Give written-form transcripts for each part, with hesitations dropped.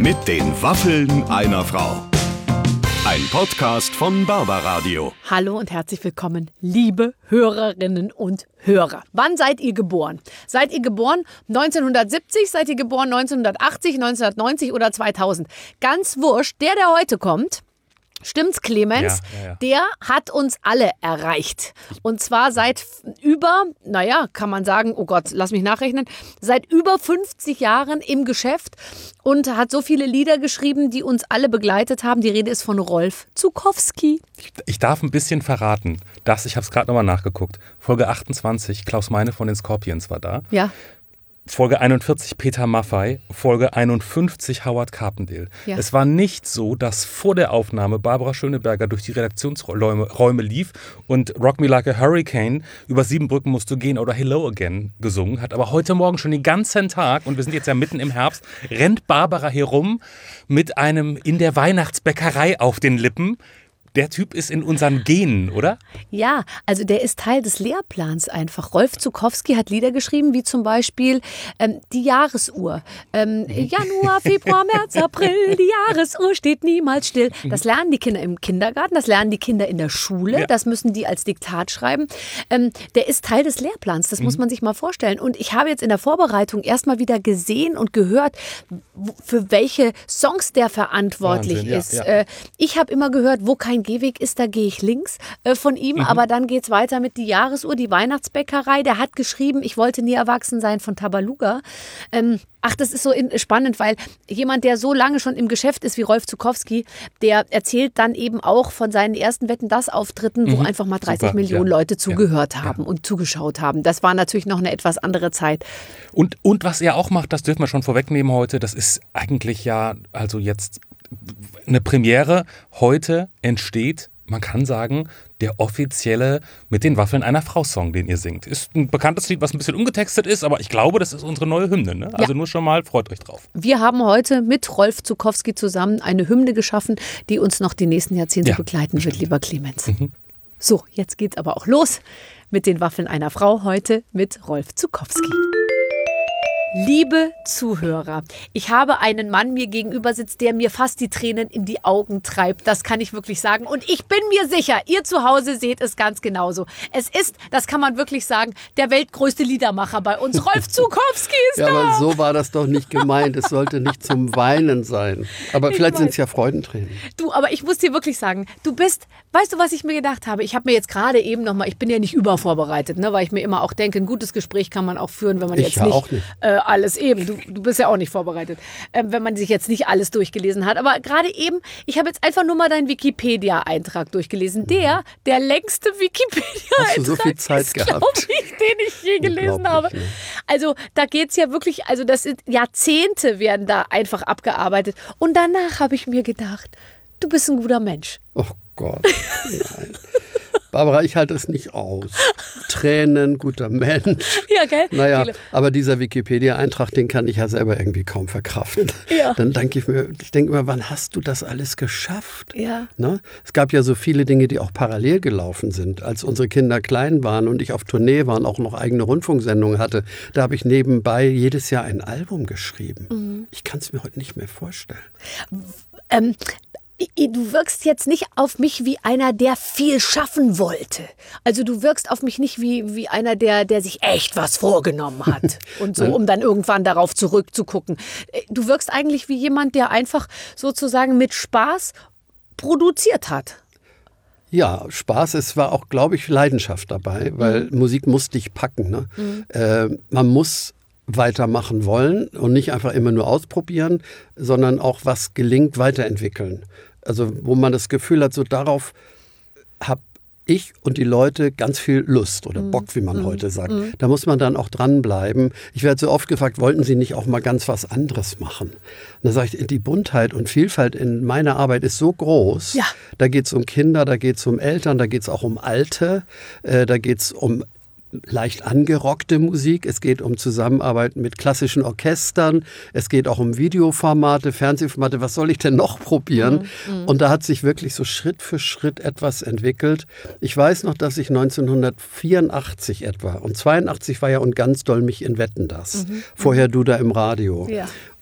Mit den Waffeln einer Frau. Ein Podcast von Barbaradio. Hallo und herzlich willkommen, liebe Hörerinnen und Hörer. Wann seid ihr geboren? Seid ihr geboren 1970, seid ihr geboren 1980, 1990 oder 2000? Ganz wurscht, der heute kommt. Stimmt's, Clemens? Ja. Der hat uns alle erreicht. Und zwar seit über, kann man sagen, oh Gott, lass mich nachrechnen, seit über 50 Jahren im Geschäft und hat so viele Lieder geschrieben, die uns alle begleitet haben. Die Rede ist von Rolf Zuckowski. Ich darf ein bisschen verraten. Ich habe es gerade nochmal nachgeguckt. Folge 28, Klaus Meine von den Scorpions war da. Ja. Folge 41 Peter Maffay, Folge 51 Howard Carpendale. Ja. Es war nicht so, dass vor der Aufnahme Barbara Schöneberger durch die Redaktionsräume lief und Rock Me Like a Hurricane, über 7 Brücken musst du gehen oder Hello Again gesungen hat. Aber heute Morgen schon den ganzen Tag, und wir sind jetzt ja mitten im Herbst, rennt Barbara hier rum mit einem in der Weihnachtsbäckerei auf den Lippen. Der Typ ist in unseren Genen, oder? Ja, also der ist Teil des Lehrplans einfach. Rolf Zuckowski hat Lieder geschrieben, wie zum Beispiel die Jahresuhr. Januar, Februar, März, April, die Jahresuhr steht niemals still. Das lernen die Kinder im Kindergarten, das lernen die Kinder in der Schule, Ja. das müssen die als Diktat schreiben. Der ist Teil des Lehrplans, das muss man sich mal vorstellen. Und ich habe jetzt in der Vorbereitung erstmal wieder gesehen und gehört, für welche Songs der verantwortlich Wahnsinn, ja, ist. ja. Ich habe immer gehört, wo kein Gehweg ist, da gehe ich links von ihm. Aber dann geht es weiter mit die Jahresuhr, die Weihnachtsbäckerei. Der hat geschrieben, ich wollte nie erwachsen sein von Tabaluga. Das ist so spannend, weil jemand, der so lange schon im Geschäft ist wie Rolf Zuckowski, der erzählt dann eben auch von seinen ersten Wetten-dass-Auftritten, wo einfach mal 30 Super, Millionen ja. Leute zugehört haben und zugeschaut haben. Das war natürlich noch eine etwas andere Zeit. Und was er auch macht, das dürfen wir schon vorwegnehmen heute, das ist eigentlich ja, also jetzt eine Premiere. Heute entsteht, man kann sagen, der offizielle Mit den Waffeln einer Frau Song, den ihr singt. Ist ein bekanntes Lied, was ein bisschen umgetextet ist, aber ich glaube, das ist unsere neue Hymne. Ne? Also nur schon mal, freut euch drauf. Wir haben heute mit Rolf Zuckowski zusammen eine Hymne geschaffen, die uns noch die nächsten Jahrzehnte begleiten wird, lieber Clemens. So, jetzt geht's aber auch los mit den Waffeln einer Frau, heute mit Rolf Zuckowski. Liebe Zuhörer, ich habe einen Mann mir gegenüber sitzt, der mir fast die Tränen in die Augen treibt. Das kann ich wirklich sagen. Und ich bin mir sicher, ihr zu Hause seht es ganz genauso. Es ist, das kann man wirklich sagen, der weltgrößte Liedermacher bei uns. Rolf Zuckowski ist da. Ja, aber so war das doch nicht gemeint. Es sollte nicht zum Weinen sein. Aber vielleicht sind es ja Freudentränen. Du, aber ich muss dir wirklich sagen, weißt du, was ich mir gedacht habe? Ich habe mir jetzt gerade eben nochmal, ich bin ja nicht übervorbereitet, ne, weil ich mir immer auch denke, ein gutes Gespräch kann man auch führen, wenn man Ich jetzt ja nicht, auch nicht. alles eben, du bist ja auch nicht vorbereitet, wenn man sich jetzt nicht alles durchgelesen hat. Aber gerade eben, ich habe jetzt einfach nur mal deinen Wikipedia-Eintrag durchgelesen. Der längste Wikipedia-Eintrag Hast du so viel Zeit ist, gehabt? glaube ich, den ich je gelesen habe. Ne? Also da geht es ja wirklich, also das sind Jahrzehnte werden da einfach abgearbeitet. Und danach habe ich mir gedacht, du bist ein guter Mensch. Oh Gott, nein. Barbara, ich halte es nicht aus. Tränen, guter Mensch. Ja, gell? Naja, aber dieser Wikipedia-Eintrag, den kann ich ja selber irgendwie kaum verkraften. Ja. Dann denke ich immer, wann hast du das alles geschafft? Ja. Ne? Es gab ja so viele Dinge, die auch parallel gelaufen sind. Als unsere Kinder klein waren und ich auf Tournee war und auch noch eigene Rundfunksendungen hatte, da habe ich nebenbei jedes Jahr ein Album geschrieben. Ich kann es mir heute nicht mehr vorstellen. Du wirkst jetzt nicht auf mich wie einer, der viel schaffen wollte. Also du wirkst auf mich nicht wie einer, der sich echt was vorgenommen hat. Und so, um dann irgendwann darauf zurückzugucken. Du wirkst eigentlich wie jemand, der einfach sozusagen mit Spaß produziert hat. Ja, Spaß, es war auch, glaube ich, Leidenschaft dabei, weil Musik muss dich packen. Ne? Man muss weitermachen wollen und nicht einfach immer nur ausprobieren, sondern auch was gelingt, weiterentwickeln. Also wo man das Gefühl hat, so darauf habe ich und die Leute ganz viel Lust oder Bock, wie man heute sagt. Da muss man dann auch dranbleiben. Ich werde so oft gefragt, wollten Sie nicht auch mal ganz was anderes machen? Und da sage ich, die Buntheit und Vielfalt in meiner Arbeit ist so groß. Ja. Da geht es um Kinder, da geht es um Eltern, da geht es auch um Alte, da geht es um leicht angerockte Musik. Es geht um Zusammenarbeit mit klassischen Orchestern. Es geht auch um Videoformate, Fernsehformate. Was soll ich denn noch probieren? Und da hat sich wirklich so Schritt für Schritt etwas entwickelt. Ich weiß noch, dass ich 1984 etwa und 82 war ja und ganz doll mich in Wetten, dass. Vorher du da im Radio. Ja.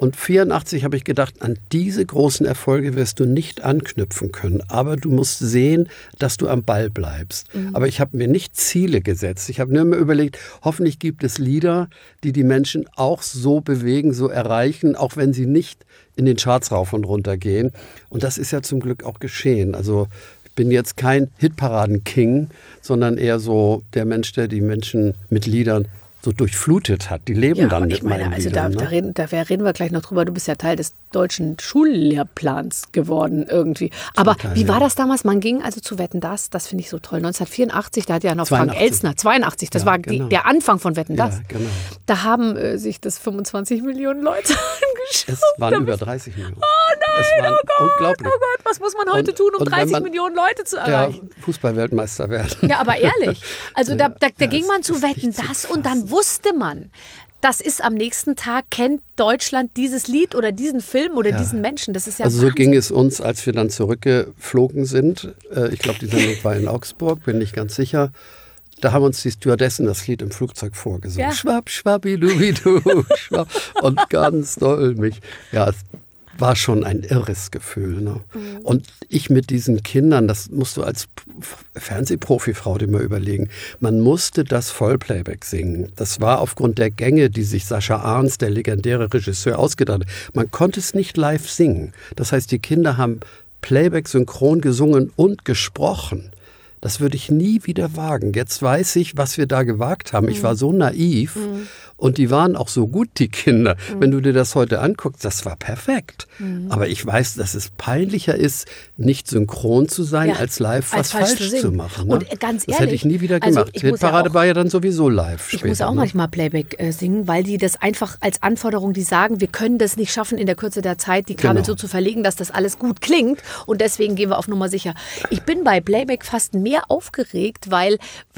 Und 1984 habe ich gedacht, an diese großen Erfolge wirst du nicht anknüpfen können. Aber du musst sehen, dass du am Ball bleibst. Aber ich habe mir nicht Ziele gesetzt. Ich habe nur immer überlegt, hoffentlich gibt es Lieder, die die Menschen auch so bewegen, so erreichen, auch wenn sie nicht in den Charts rauf und runter gehen. Und das ist ja zum Glück auch geschehen. Also ich bin jetzt kein Hitparaden-King, sondern eher so der Mensch, der die Menschen mit Liedern so durchflutet hat. Die leben dann mit meinen Liedern. Da reden wir gleich noch drüber. Du bist ja Teil des deutschen Schullehrplans geworden irgendwie. Aber wie war das damals? Man ging also zu Wetten, das finde ich so toll. 1984, da hat ja noch 82. Frank Elstner, 82, das war der Anfang von Wetten, das. Ja, genau. Da haben sich das 25 Millionen Leute angeschaut. Es waren über 30 Millionen. Oh nein, unglaublich. Oh Gott, was muss man heute tun, um 30 Millionen Leute zu erreichen? Ja, Fußball-Weltmeister werden. Ja, aber ehrlich. Also da ging man zu Wetten, das und dann wusste man, das ist am nächsten Tag, kennt Deutschland dieses Lied oder diesen Film oder diesen Menschen. Das ist ja also so ging es uns, als wir dann zurückgeflogen sind. Ich glaube, die Sendung war in Augsburg, bin nicht ganz sicher. Da haben uns die Stewardessen das Lied im Flugzeug vorgesungen. Ja. Schwapp, schwappidubidu, schwapp. Und ganz doll mich. Ja, es war schon ein irres Gefühl. Ne? Und ich mit diesen Kindern, das musst du als Fernsehprofifrau dir mal überlegen, man musste das Vollplayback singen. Das war aufgrund der Gänge, die sich Sascha Arns, der legendäre Regisseur, ausgedacht hat. Man konnte es nicht live singen. Das heißt, die Kinder haben Playback synchron gesungen und gesprochen. Das würde ich nie wieder wagen. Jetzt weiß ich, was wir da gewagt haben. Ich war so naiv und die waren auch so gut, die Kinder. Wenn du dir das heute anguckst, das war perfekt. Aber ich weiß, dass es peinlicher ist, nicht synchron zu sein, als live was falsch zu machen. Ne? Und ganz ehrlich, das hätte ich nie wieder gemacht. Hitparade war ja dann sowieso live später. Ich muss auch manchmal Playback singen, weil die das einfach als Anforderung, die sagen, wir können das nicht schaffen, in der Kürze der Zeit die Kabel so zu verlegen, dass das alles gut klingt. Und deswegen gehen wir auf Nummer sicher. Ich bin bei Playback fast mehr aufgeregt, weil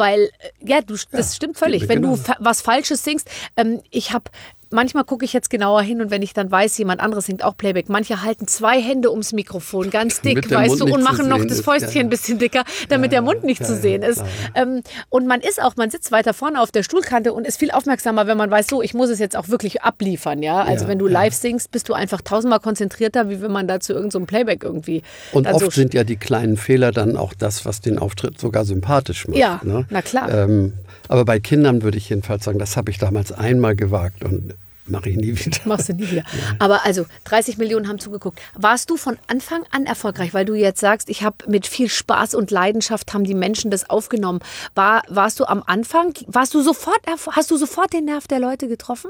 das stimmt völlig. Wenn du was Falsches singst, manchmal gucke ich jetzt genauer hin und wenn ich dann weiß, jemand anderes singt auch Playback. Manche halten 2 Hände ums Mikrofon, ganz dick, weißt du, und machen noch das Fäustchen ein bisschen dicker, damit der Mund nicht zu sehen ist. Und man sitzt weiter vorne auf der Stuhlkante und ist viel aufmerksamer, wenn man weiß, so, ich muss es jetzt auch wirklich abliefern, ja. Also wenn du live singst, bist du einfach 1000-mal konzentrierter, wie wenn man da zu irgendeinem Playback irgendwie. Und oft sind ja die kleinen Fehler dann auch das, was den Auftritt sogar sympathisch macht. Ja, ne? na klar. Aber bei Kindern würde ich jedenfalls sagen, das habe ich damals einmal gewagt und mache ich nie wieder. Machst du nie wieder. Aber also 30 Millionen haben zugeguckt. Warst du von Anfang an erfolgreich? Weil du jetzt sagst, ich habe mit viel Spaß und Leidenschaft haben die Menschen das aufgenommen. Warst du am Anfang, hast du sofort den Nerv der Leute getroffen?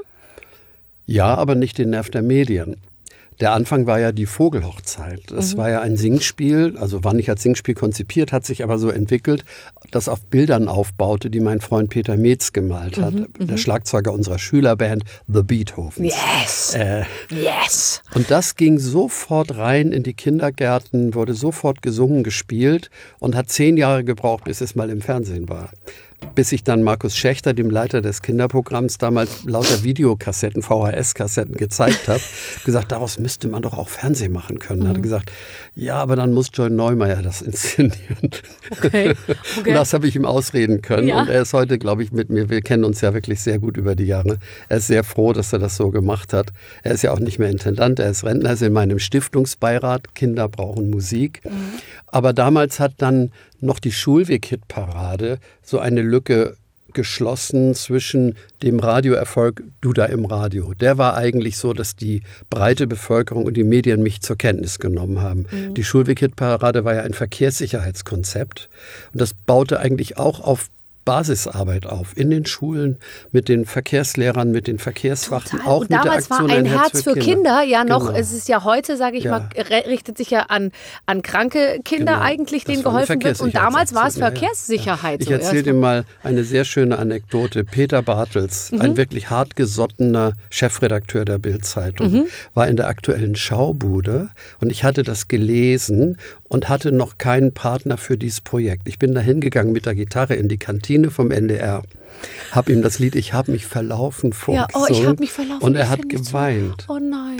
Ja, aber nicht den Nerv der Medien. Der Anfang war ja die Vogelhochzeit. Das war ja ein Singspiel, also war nicht als Singspiel konzipiert, hat sich aber so entwickelt, das auf Bildern aufbaute, die mein Freund Peter Metz gemalt hat. Der Schlagzeuger unserer Schülerband The Beethovens. Yes! Yes! Und das ging sofort rein in die Kindergärten, wurde sofort gesungen, gespielt und hat 10 Jahre gebraucht, bis es mal im Fernsehen war. Bis ich dann Markus Schächter, dem Leiter des Kinderprogramms, damals lauter Videokassetten, VHS-Kassetten gezeigt habe, gesagt, daraus müsste man doch auch Fernsehen machen können. Er hat gesagt, ja, aber dann muss John Neumeier das inszenieren. Okay. Und das habe ich ihm ausreden können. Ja. Und er ist heute, glaube ich, mit mir, wir kennen uns ja wirklich sehr gut über die Jahre. Er ist sehr froh, dass er das so gemacht hat. Er ist ja auch nicht mehr Intendant, er ist Rentner, er ist in meinem Stiftungsbeirat, Kinder brauchen Musik. Aber damals hat dann noch die Schulweg-Hitparade so eine Lücke geschlossen zwischen dem Radioerfolg Du da im Radio. Der war eigentlich so, dass die breite Bevölkerung und die Medien mich zur Kenntnis genommen haben. Die Schulweg-Hitparade war ja ein Verkehrssicherheitskonzept und das baute eigentlich auch auf Basisarbeit auf, in den Schulen, mit den Verkehrslehrern, mit den Verkehrswachten, auch und mit der damals Aktion war ein Herz für Kinder, ja noch, Genau. es ist ja heute, sage ich mal, richtet sich ja an kranke Kinder eigentlich, denen geholfen wird. Und damals war es Verkehrssicherheit. Ich erzähle dir mal eine sehr schöne Anekdote. Peter Bartels, ein wirklich hartgesottener Chefredakteur der Bild-Zeitung, war in der Aktuellen Schaubude und ich hatte das gelesen und hatte noch keinen Partner für dieses Projekt. Ich bin da hingegangen mit der Gitarre in die Kantine vom NDR, habe ihm das Lied Ich habe mich verlaufen vorgesungen ich habe mich verlaufen. und er hat geweint. Oh nein.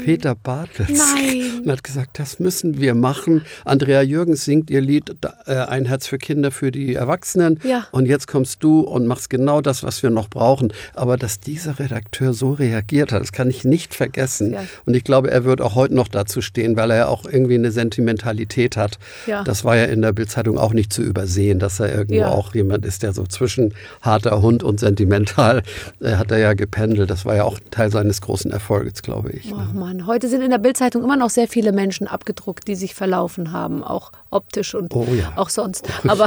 Peter Bartels. Nein. Und hat gesagt, das müssen wir machen. Andrea Jürgens singt ihr Lied Ein Herz für Kinder, für die Erwachsenen. Ja. Und jetzt kommst du und machst genau das, was wir noch brauchen. Aber dass dieser Redakteur so reagiert hat, das kann ich nicht vergessen. Ja. Und ich glaube, er wird auch heute noch dazu stehen, weil er ja auch irgendwie eine Sentimentalität hat. Ja. Das war ja in der Bild-Zeitung auch nicht zu übersehen, dass er irgendwo auch jemand ist, der so zwischen harter Hund und sentimental hat er ja gependelt. Das war ja auch Teil seines großen Erfolges, glaube ich. Ach Mann, heute sind in der Bild-Zeitung immer noch sehr viele Menschen abgedruckt, die sich verlaufen haben, auch optisch und auch sonst. Aber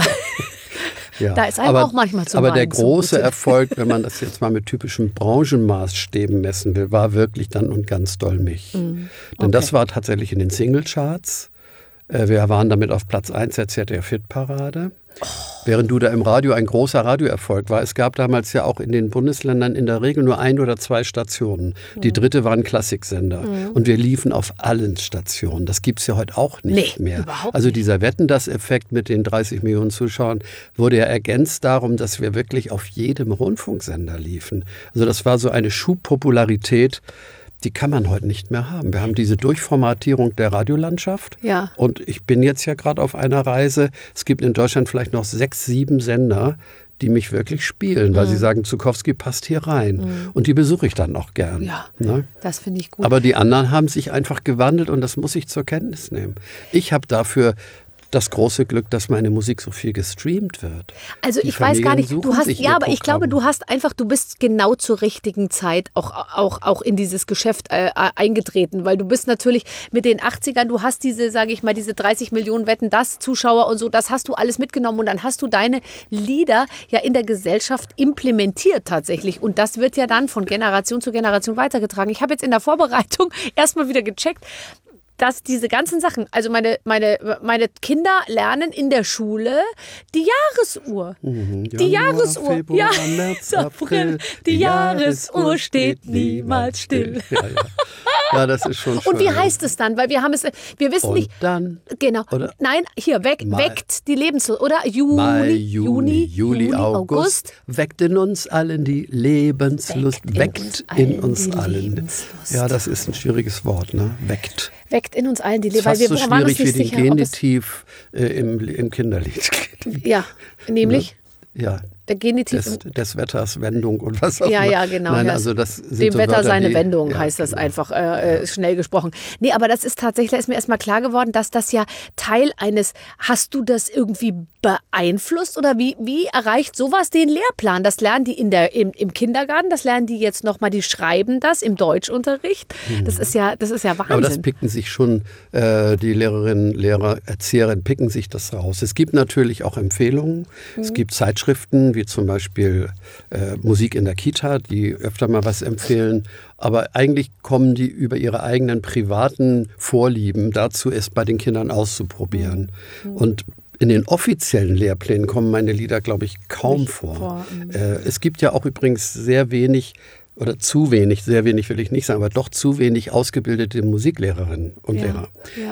ja. da ist einem auch manchmal zu Aber Weinen der große zumute. Erfolg, wenn man das jetzt mal mit typischen Branchenmaßstäben messen will, war wirklich dann und ganz doll mich. Denn das war tatsächlich in den Singlecharts. Wir waren damit auf Platz 1 der ZDF-Hitparade. Während du da im Radio ein großer Radioerfolg war. Es gab damals ja auch in den Bundesländern in der Regel nur 1 oder 2 Stationen. Die dritte war ein Klassiksender. Und wir liefen auf allen Stationen. Das gibt es ja heute auch nicht mehr. Also dieser Wetten-das-Effekt mit den 30 Millionen Zuschauern wurde ja ergänzt darum, dass wir wirklich auf jedem Rundfunksender liefen. Also das war so eine Schubpopularität, die kann man heute nicht mehr haben. Wir haben diese Durchformatierung der Radiolandschaft. Ja. Und ich bin jetzt ja gerade auf einer Reise. Es gibt in Deutschland vielleicht noch 6, 7 Sender, die mich wirklich spielen, weil sie sagen, Zuckowski passt hier rein. Und die besuche ich dann auch gern. Ja, ne? das finde ich gut. Aber die anderen haben sich einfach gewandelt und das muss ich zur Kenntnis nehmen. Ich habe dafür das große Glück, dass meine Musik so viel gestreamt wird. Also Die ich weiß gar nicht, Familien du hast, suchen sich ja, ihr aber ich glaube, Programm. du bist genau zur richtigen Zeit auch in dieses Geschäft eingetreten, weil du bist natürlich mit den 80ern, du hast diese, sage ich mal, diese 30 Millionen Wetten, das Zuschauer und so, das hast du alles mitgenommen und dann hast du deine Lieder ja in der Gesellschaft implementiert tatsächlich und das wird ja dann von Generation zu Generation weitergetragen. Ich habe jetzt in der Vorbereitung erstmal wieder gecheckt, dass diese ganzen Sachen, also meine Kinder lernen in der Schule die Jahresuhr. Die Jahresuhr. Februar, Ja, März, April. Die Jahresuhr steht niemals still. Ja, das ist schon schön. Und wie heißt es dann? Weil wir wissen Und nicht. dann? Genau. Oder? Nein, hier, weckt die Lebenslust. Oder Mai, Juni, August. Weckt in uns allen die Lebenslust. Weckt in uns allen. Lebenslust. Ja, das ist ein schwieriges Wort, ne? Weckt. Weckt in uns allen die Das ist Lebenslust. fast so Weil wir waren uns schwierig wie nicht den sicher, ob es, Genitiv im Kinderlied. ja, nämlich Ja. der Genitiv. Des Wetters Wendung und was auch Ja, immer. ja, genau. Nein, ja. also das sind Dem so Wetter Wörter, seine die, Wendung ja, heißt das genau. einfach schnell gesprochen. Nee, aber das ist tatsächlich, da ist mir erstmal klar geworden, dass das ja Teil eines, hast du das irgendwie beeinflusst oder wie erreicht sowas den Lehrplan? Das lernen die im Kindergarten, das lernen die jetzt nochmal, die schreiben das im Deutschunterricht. Das ist ja Wahnsinn. Aber das picken sich schon, die Lehrerinnen, Lehrer, Erzieherinnen picken sich das raus. Es gibt natürlich auch Empfehlungen. Es gibt Zeitschriften, wie zum Beispiel Musik in der Kita, die öfter mal was empfehlen. Aber eigentlich kommen die über ihre eigenen privaten Vorlieben dazu, es bei den Kindern auszuprobieren. Und in den offiziellen Lehrplänen kommen meine Lieder, glaube ich, kaum vor. Es gibt ja auch übrigens sehr wenig oder zu wenig, sehr wenig will ich nicht sagen, aber doch zu wenig ausgebildete Musiklehrerinnen und Lehrer.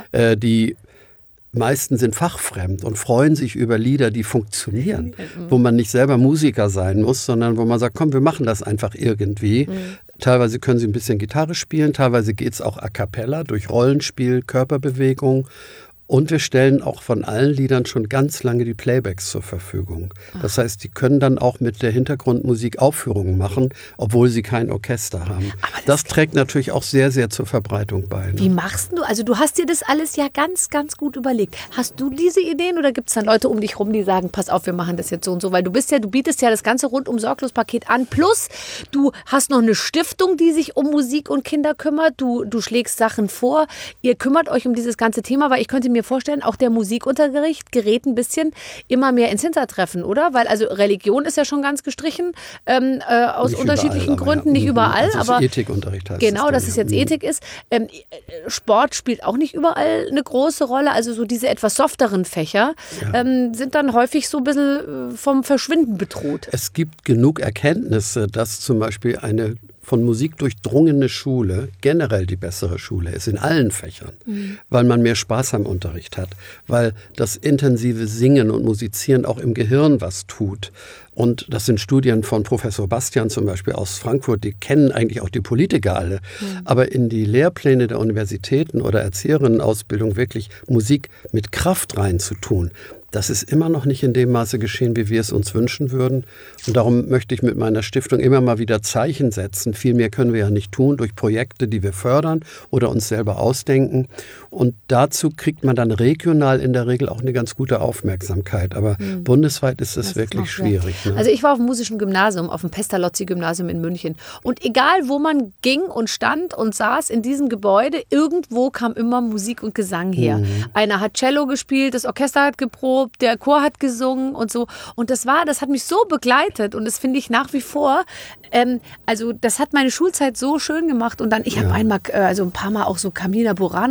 Die meisten sind fachfremd und freuen sich über Lieder, die funktionieren, wo man nicht selber Musiker sein muss, sondern wo man sagt, komm, wir machen das einfach irgendwie. Teilweise können sie ein bisschen Gitarre spielen, teilweise geht es auch a cappella durch Rollenspiel, Körperbewegung. Und wir stellen auch von allen Liedern schon ganz lange die Playbacks zur Verfügung. Das heißt, die können dann auch mit der Hintergrundmusik Aufführungen machen, obwohl sie kein Orchester haben. Das trägt natürlich auch sehr, sehr zur Verbreitung bei. Ne? Wie machst du? Also du hast dir das alles ja ganz, ganz gut überlegt. Hast du diese Ideen oder gibt es dann Leute um dich rum, die sagen, pass auf, wir machen das jetzt so und so? Weil du bietest ja das ganze rundum sorglos Paket an. Plus du hast noch eine Stiftung, die sich um Musik und Kinder kümmert. Du schlägst Sachen vor. Ihr kümmert euch um dieses ganze Thema, weil ich könnte mir vorstellen, auch der Musikunterricht gerät ein bisschen immer mehr ins Hintertreffen, oder? Weil also Religion ist ja schon ganz gestrichen, aus Nicht unterschiedlichen überall, Gründen, nicht überall. Also Aber Ethikunterricht heißt genau, es dann, dass es jetzt Ethik ist. Sport spielt auch nicht überall eine große Rolle. Also so diese etwas softeren Fächer sind dann häufig so ein bisschen vom Verschwinden bedroht. Es gibt genug Erkenntnisse, dass zum Beispiel eine von Musik durchdrungene Schule generell die bessere Schule ist, in allen Fächern, weil man mehr Spaß am Unterricht hat, weil das intensive Singen und Musizieren auch im Gehirn was tut. Und das sind Studien von Professor Bastian zum Beispiel aus Frankfurt, die kennen eigentlich auch die Politiker alle. Aber in die Lehrpläne der Universitäten oder Erzieherinnenausbildung wirklich Musik mit Kraft reinzutun, das ist immer noch nicht in dem Maße geschehen, wie wir es uns wünschen würden. Und darum möchte ich mit meiner Stiftung immer mal wieder Zeichen setzen. Viel mehr können wir ja nicht tun durch Projekte, die wir fördern oder uns selber ausdenken. Und dazu kriegt man dann regional in der Regel auch eine ganz gute Aufmerksamkeit. Aber bundesweit ist es wirklich schwierig. Ne? Also ich war auf dem musischen Gymnasium, auf dem Pestalozzi-Gymnasium in München. Und egal, wo man ging und stand und saß in diesem Gebäude, irgendwo kam immer Musik und Gesang her. Einer hat Cello gespielt, das Orchester hat geprobt, der Chor hat gesungen und so. Und das hat mich so begleitet und das finde ich nach wie vor, also das hat meine Schulzeit so schön gemacht. Und dann, ich habe ein paar Mal auch so Carmina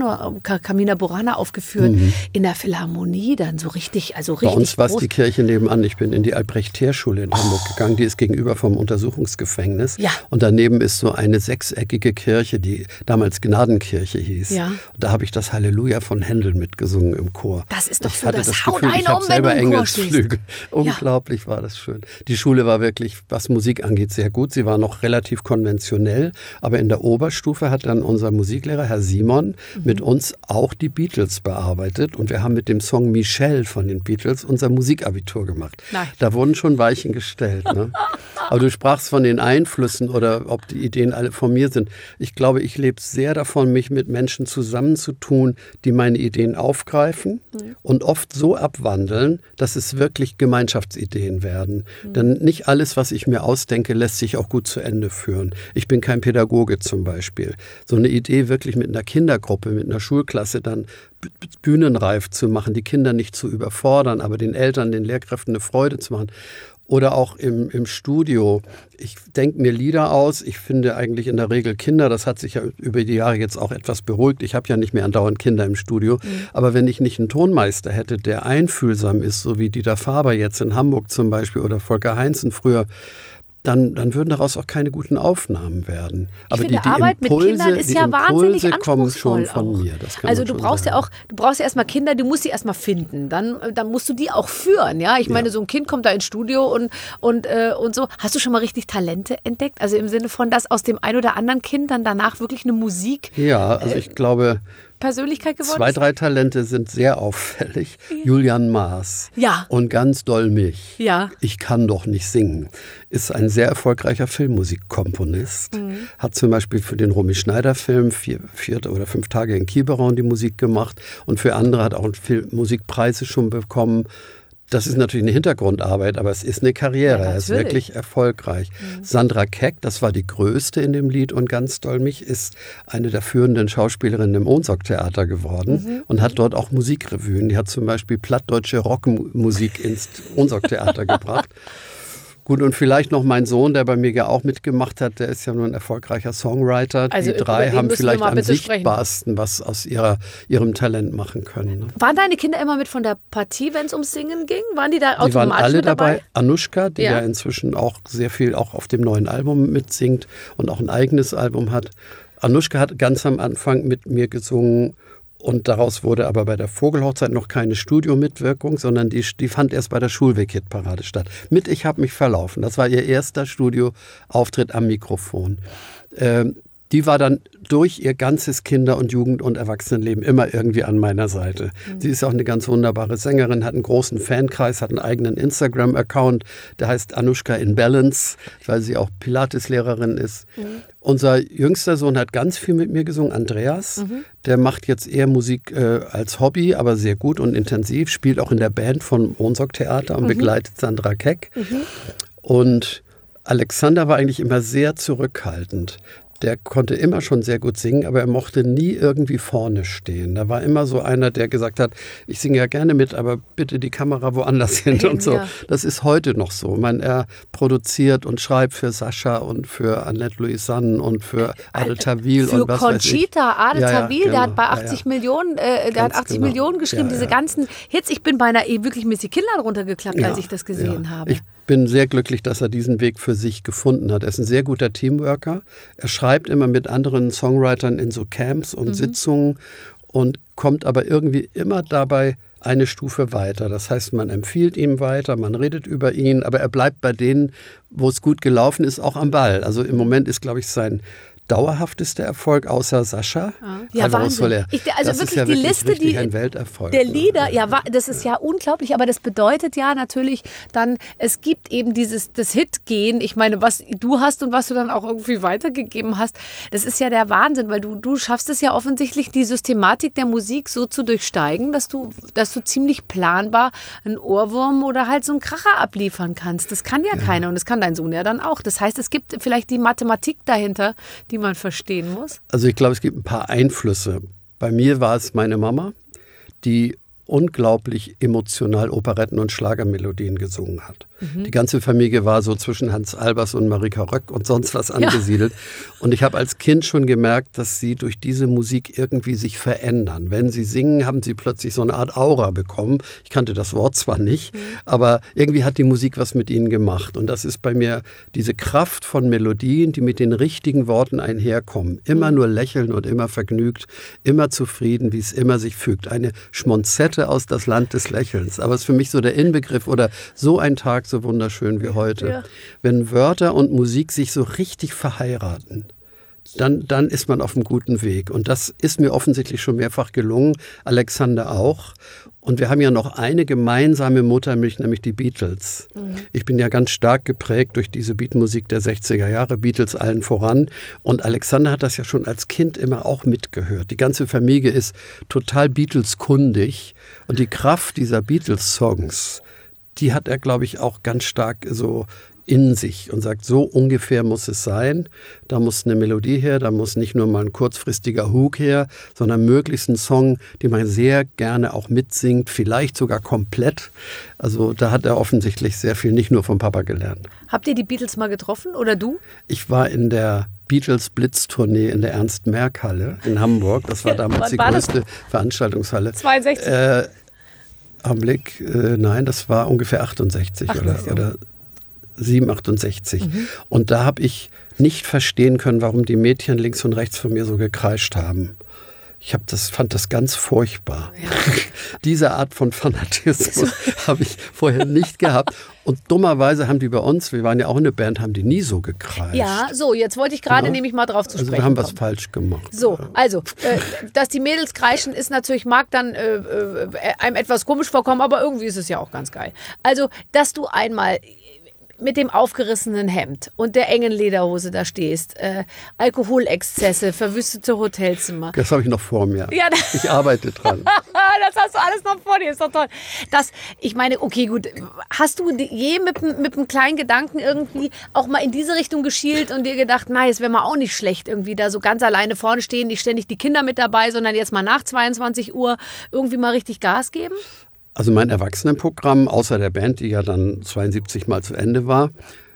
Burana aufgeführt in der Philharmonie, dann so richtig, also richtig. Bei uns war es die Kirche nebenan. Ich bin in die Albrecht-Teer-Schule in Hamburg gegangen, die ist gegenüber vom Untersuchungsgefängnis. Ja. Und daneben ist so eine sechseckige Kirche, die damals Gnadenkirche hieß. Ja. Da habe ich das Halleluja von Händel mitgesungen im Chor. Das ist doch so, das haut einen ich habe selber Engelsflügel. Unglaublich war das schön. Die Schule war wirklich, was Musik angeht, sehr gut. Sie war noch relativ konventionell, aber in der Oberstufe hat dann unser Musiklehrer, Herr Simon, mit uns auch die Beatles bearbeitet und wir haben mit dem Song Michelle von den Beatles unser Musikabitur gemacht. Nein. Da wurden schon Weichen gestellt. Ne? Aber du sprachst von den Einflüssen oder ob die Ideen alle von mir sind. Ich glaube, ich lebe sehr davon, mich mit Menschen zusammenzutun, die meine Ideen aufgreifen und oft so abwandeln, dass es wirklich Gemeinschaftsideen werden. Denn nicht alles, was ich mir ausdenke, lässt sich auch gut zu Ende führen. Ich bin kein Pädagoge zum Beispiel. So eine Idee wirklich mit einer Kindergruppe, mit einer Schulklasse dann bühnenreif zu machen, die Kinder nicht zu überfordern, aber den Eltern, den Lehrkräften eine Freude zu machen. Oder auch im Studio. Ich denke mir Lieder aus. Ich finde eigentlich in der Regel Kinder, das hat sich ja über die Jahre jetzt auch etwas beruhigt. Ich habe ja nicht mehr andauernd Kinder im Studio. Aber wenn ich nicht einen Tonmeister hätte, der einfühlsam ist, so wie Dieter Faber jetzt in Hamburg zum Beispiel oder Volker Heinzen früher, dann würden daraus auch keine guten Aufnahmen werden. Aber die Arbeit Impulse, mit Kindern ist ja wahnsinnig anspruchsvoll. Kommen schon von mir. Also du brauchst ja erstmal Kinder, du musst sie erstmal finden. Dann musst du die auch führen. Ja, ich meine, so ein Kind kommt da ins Studio und so. Hast du schon mal richtig Talente entdeckt? Also im Sinne von, dass aus dem ein oder anderen Kind dann danach wirklich eine Musik. Ja, also ich glaube, Persönlichkeit geworden 2, 3 Talente sind sehr auffällig. Julian Maas und ganz doll mich. Ja. Ich kann doch nicht singen. Ist ein sehr erfolgreicher Filmmusikkomponist. Hat zum Beispiel für den Romy Schneider Film 4 oder 5 Tage in Quiberon die Musik gemacht und für andere hat auch Musikpreise schon bekommen. Das ist natürlich eine Hintergrundarbeit, aber es ist eine Karriere. Ja, er ist wirklich erfolgreich. Sandra Keck, das war die größte in dem Lied und ganz doll mich, ist eine der führenden Schauspielerinnen im Ohnsorg-Theater geworden und hat dort auch Musikrevuen. Die hat zum Beispiel plattdeutsche Rockmusik ins Ohnsorg-Theater gebracht. Gut, und vielleicht noch mein Sohn, der bei mir ja auch mitgemacht hat, der ist ja nur ein erfolgreicher Songwriter. Also die 3 haben vielleicht am sichtbarsten was aus ihrem Talent machen können. Ne? Waren deine Kinder immer mit von der Partie, wenn es ums Singen ging? Waren die da automatisch die waren alle mit dabei? Anushka, die ja inzwischen auch sehr viel auch auf dem neuen Album mitsingt und auch ein eigenes Album hat. Anushka hat ganz am Anfang mit mir gesungen. Und daraus wurde aber bei der Vogelhochzeit noch keine Studiomitwirkung, sondern die fand erst bei der Schulweg-Hitparade statt. Mit Ich hab mich verlaufen. Das war ihr erster Studioauftritt am Mikrofon. Die war dann durch ihr ganzes Kinder- und Jugend- und Erwachsenenleben immer irgendwie an meiner Seite. Sie ist auch eine ganz wunderbare Sängerin, hat einen großen Fankreis, hat einen eigenen Instagram-Account, der heißt Anushka in Balance, weil sie auch Pilates-Lehrerin ist. Unser jüngster Sohn hat ganz viel mit mir gesungen, Andreas. Der macht jetzt eher Musik als Hobby, aber sehr gut und intensiv, spielt auch in der Band von Ohnsorg-Theater und begleitet Sandra Keck. Und Alexander war eigentlich immer sehr zurückhaltend. Der konnte immer schon sehr gut singen, aber er mochte nie irgendwie vorne stehen. Da war immer so einer, der gesagt hat, ich singe ja gerne mit, aber bitte die Kamera woanders hin und so. Ja. Das ist heute noch so. Er produziert und schreibt für Sascha und für Annette Louisanne und für Adel Tawil und was weiß ich. Für Conchita, Adel Tawil, genau. Der hat bei 80 Millionen, Millionen geschrieben, diese ganzen Hits. Ich bin beinahe wirklich mit den Kindern runtergeklappt, als ich das gesehen habe. bin sehr glücklich, dass er diesen Weg für sich gefunden hat. Er ist ein sehr guter Teamworker. Er schreibt immer mit anderen Songwritern in so Camps und Sitzungen und kommt aber irgendwie immer dabei eine Stufe weiter. Das heißt, man empfiehlt ihm weiter, man redet über ihn, aber er bleibt bei denen, wo es gut gelaufen ist, auch am Ball. Also im Moment ist, glaube ich, sein dauerhaftester Erfolg außer Sascha. Ja, Wahnsinn. Also das wirklich ist ja die Liste, richtig ein Welterfolg. Der Lieder, ja, das ist ja unglaublich, aber das bedeutet ja natürlich dann, es gibt eben das Hit-Gehen. Ich meine, was du hast und was du dann auch irgendwie weitergegeben hast, das ist ja der Wahnsinn, weil du schaffst es ja offensichtlich, die Systematik der Musik so zu durchsteigen, dass du ziemlich planbar einen Ohrwurm oder halt so einen Kracher abliefern kannst. Das kann ja keiner und das kann dein Sohn ja dann auch. Das heißt, es gibt vielleicht die Mathematik dahinter, die man verstehen muss? Also ich glaube, es gibt ein paar Einflüsse. Bei mir war es meine Mama, die unglaublich emotional Operetten und Schlagermelodien gesungen hat. Die ganze Familie war so zwischen Hans Albers und Marika Röck und sonst was angesiedelt. Ja. Und ich habe als Kind schon gemerkt, dass sie durch diese Musik irgendwie sich verändern. Wenn sie singen, haben sie plötzlich so eine Art Aura bekommen. Ich kannte das Wort zwar nicht, aber irgendwie hat die Musik was mit ihnen gemacht. Und das ist bei mir diese Kraft von Melodien, die mit den richtigen Worten einherkommen. Immer nur lächeln und immer vergnügt, immer zufrieden, wie es immer sich fügt. Eine Schmonzette aus das Land des Lächelns. Aber es ist für mich so der Inbegriff oder so ein Tag, so wunderschön wie heute. Ja. Wenn Wörter und Musik sich so richtig verheiraten, dann ist man auf einem guten Weg. Und das ist mir offensichtlich schon mehrfach gelungen, Alexander auch. Und wir haben ja noch eine gemeinsame Muttermilch, nämlich die Beatles. Ich bin ja ganz stark geprägt durch diese Beatmusik der 60er Jahre, Beatles allen voran. Und Alexander hat das ja schon als Kind immer auch mitgehört. Die ganze Familie ist total Beatles-kundig. Und die Kraft dieser Beatles-Songs, die hat er, glaube ich, auch ganz stark so in sich und sagt, so ungefähr muss es sein. Da muss eine Melodie her, da muss nicht nur mal ein kurzfristiger Hook her, sondern möglichst ein Song, den man sehr gerne auch mitsingt, vielleicht sogar komplett. Also da hat er offensichtlich sehr viel nicht nur vom Papa gelernt. Habt ihr die Beatles mal getroffen oder du? Ich war in der Beatles-Blitz-Tournee in der Ernst-Merck-Halle in Hamburg. Das war damals die größte Veranstaltungshalle. 62? Augenblick, nein, das war ungefähr 68 oder 67. Und da habe ich nicht verstehen können, warum die Mädchen links und rechts von mir so gekreischt haben. Ich fand das ganz furchtbar. Ja. Diese Art von Fanatismus habe ich vorher nicht gehabt. Und dummerweise haben die bei uns, wir waren ja auch eine Band, haben die nie so gekreischt. Ja, so, jetzt wollte ich gerade nämlich mal drauf zu sprechen kommen. Also wir haben was falsch gemacht. So, also, dass die Mädels kreischen, ist natürlich, mag dann einem etwas komisch vorkommen, aber irgendwie ist es ja auch ganz geil. Also, dass du einmal mit dem aufgerissenen Hemd und der engen Lederhose da stehst, Alkoholexzesse, verwüstete Hotelzimmer. Das habe ich noch vor mir. Ja, ich arbeite dran. Das hast du alles noch vor dir, ist doch toll. Ich meine, okay, gut, hast du je mit einem kleinen Gedanken irgendwie auch mal in diese Richtung geschielt und dir gedacht, na, jetzt wäre mal auch nicht schlecht, irgendwie da so ganz alleine vorne stehen, nicht ständig die Kinder mit dabei, sondern jetzt mal nach 22 Uhr irgendwie mal richtig Gas geben? Also mein Erwachsenenprogramm, außer der Band, die ja dann 72 Mal zu Ende war,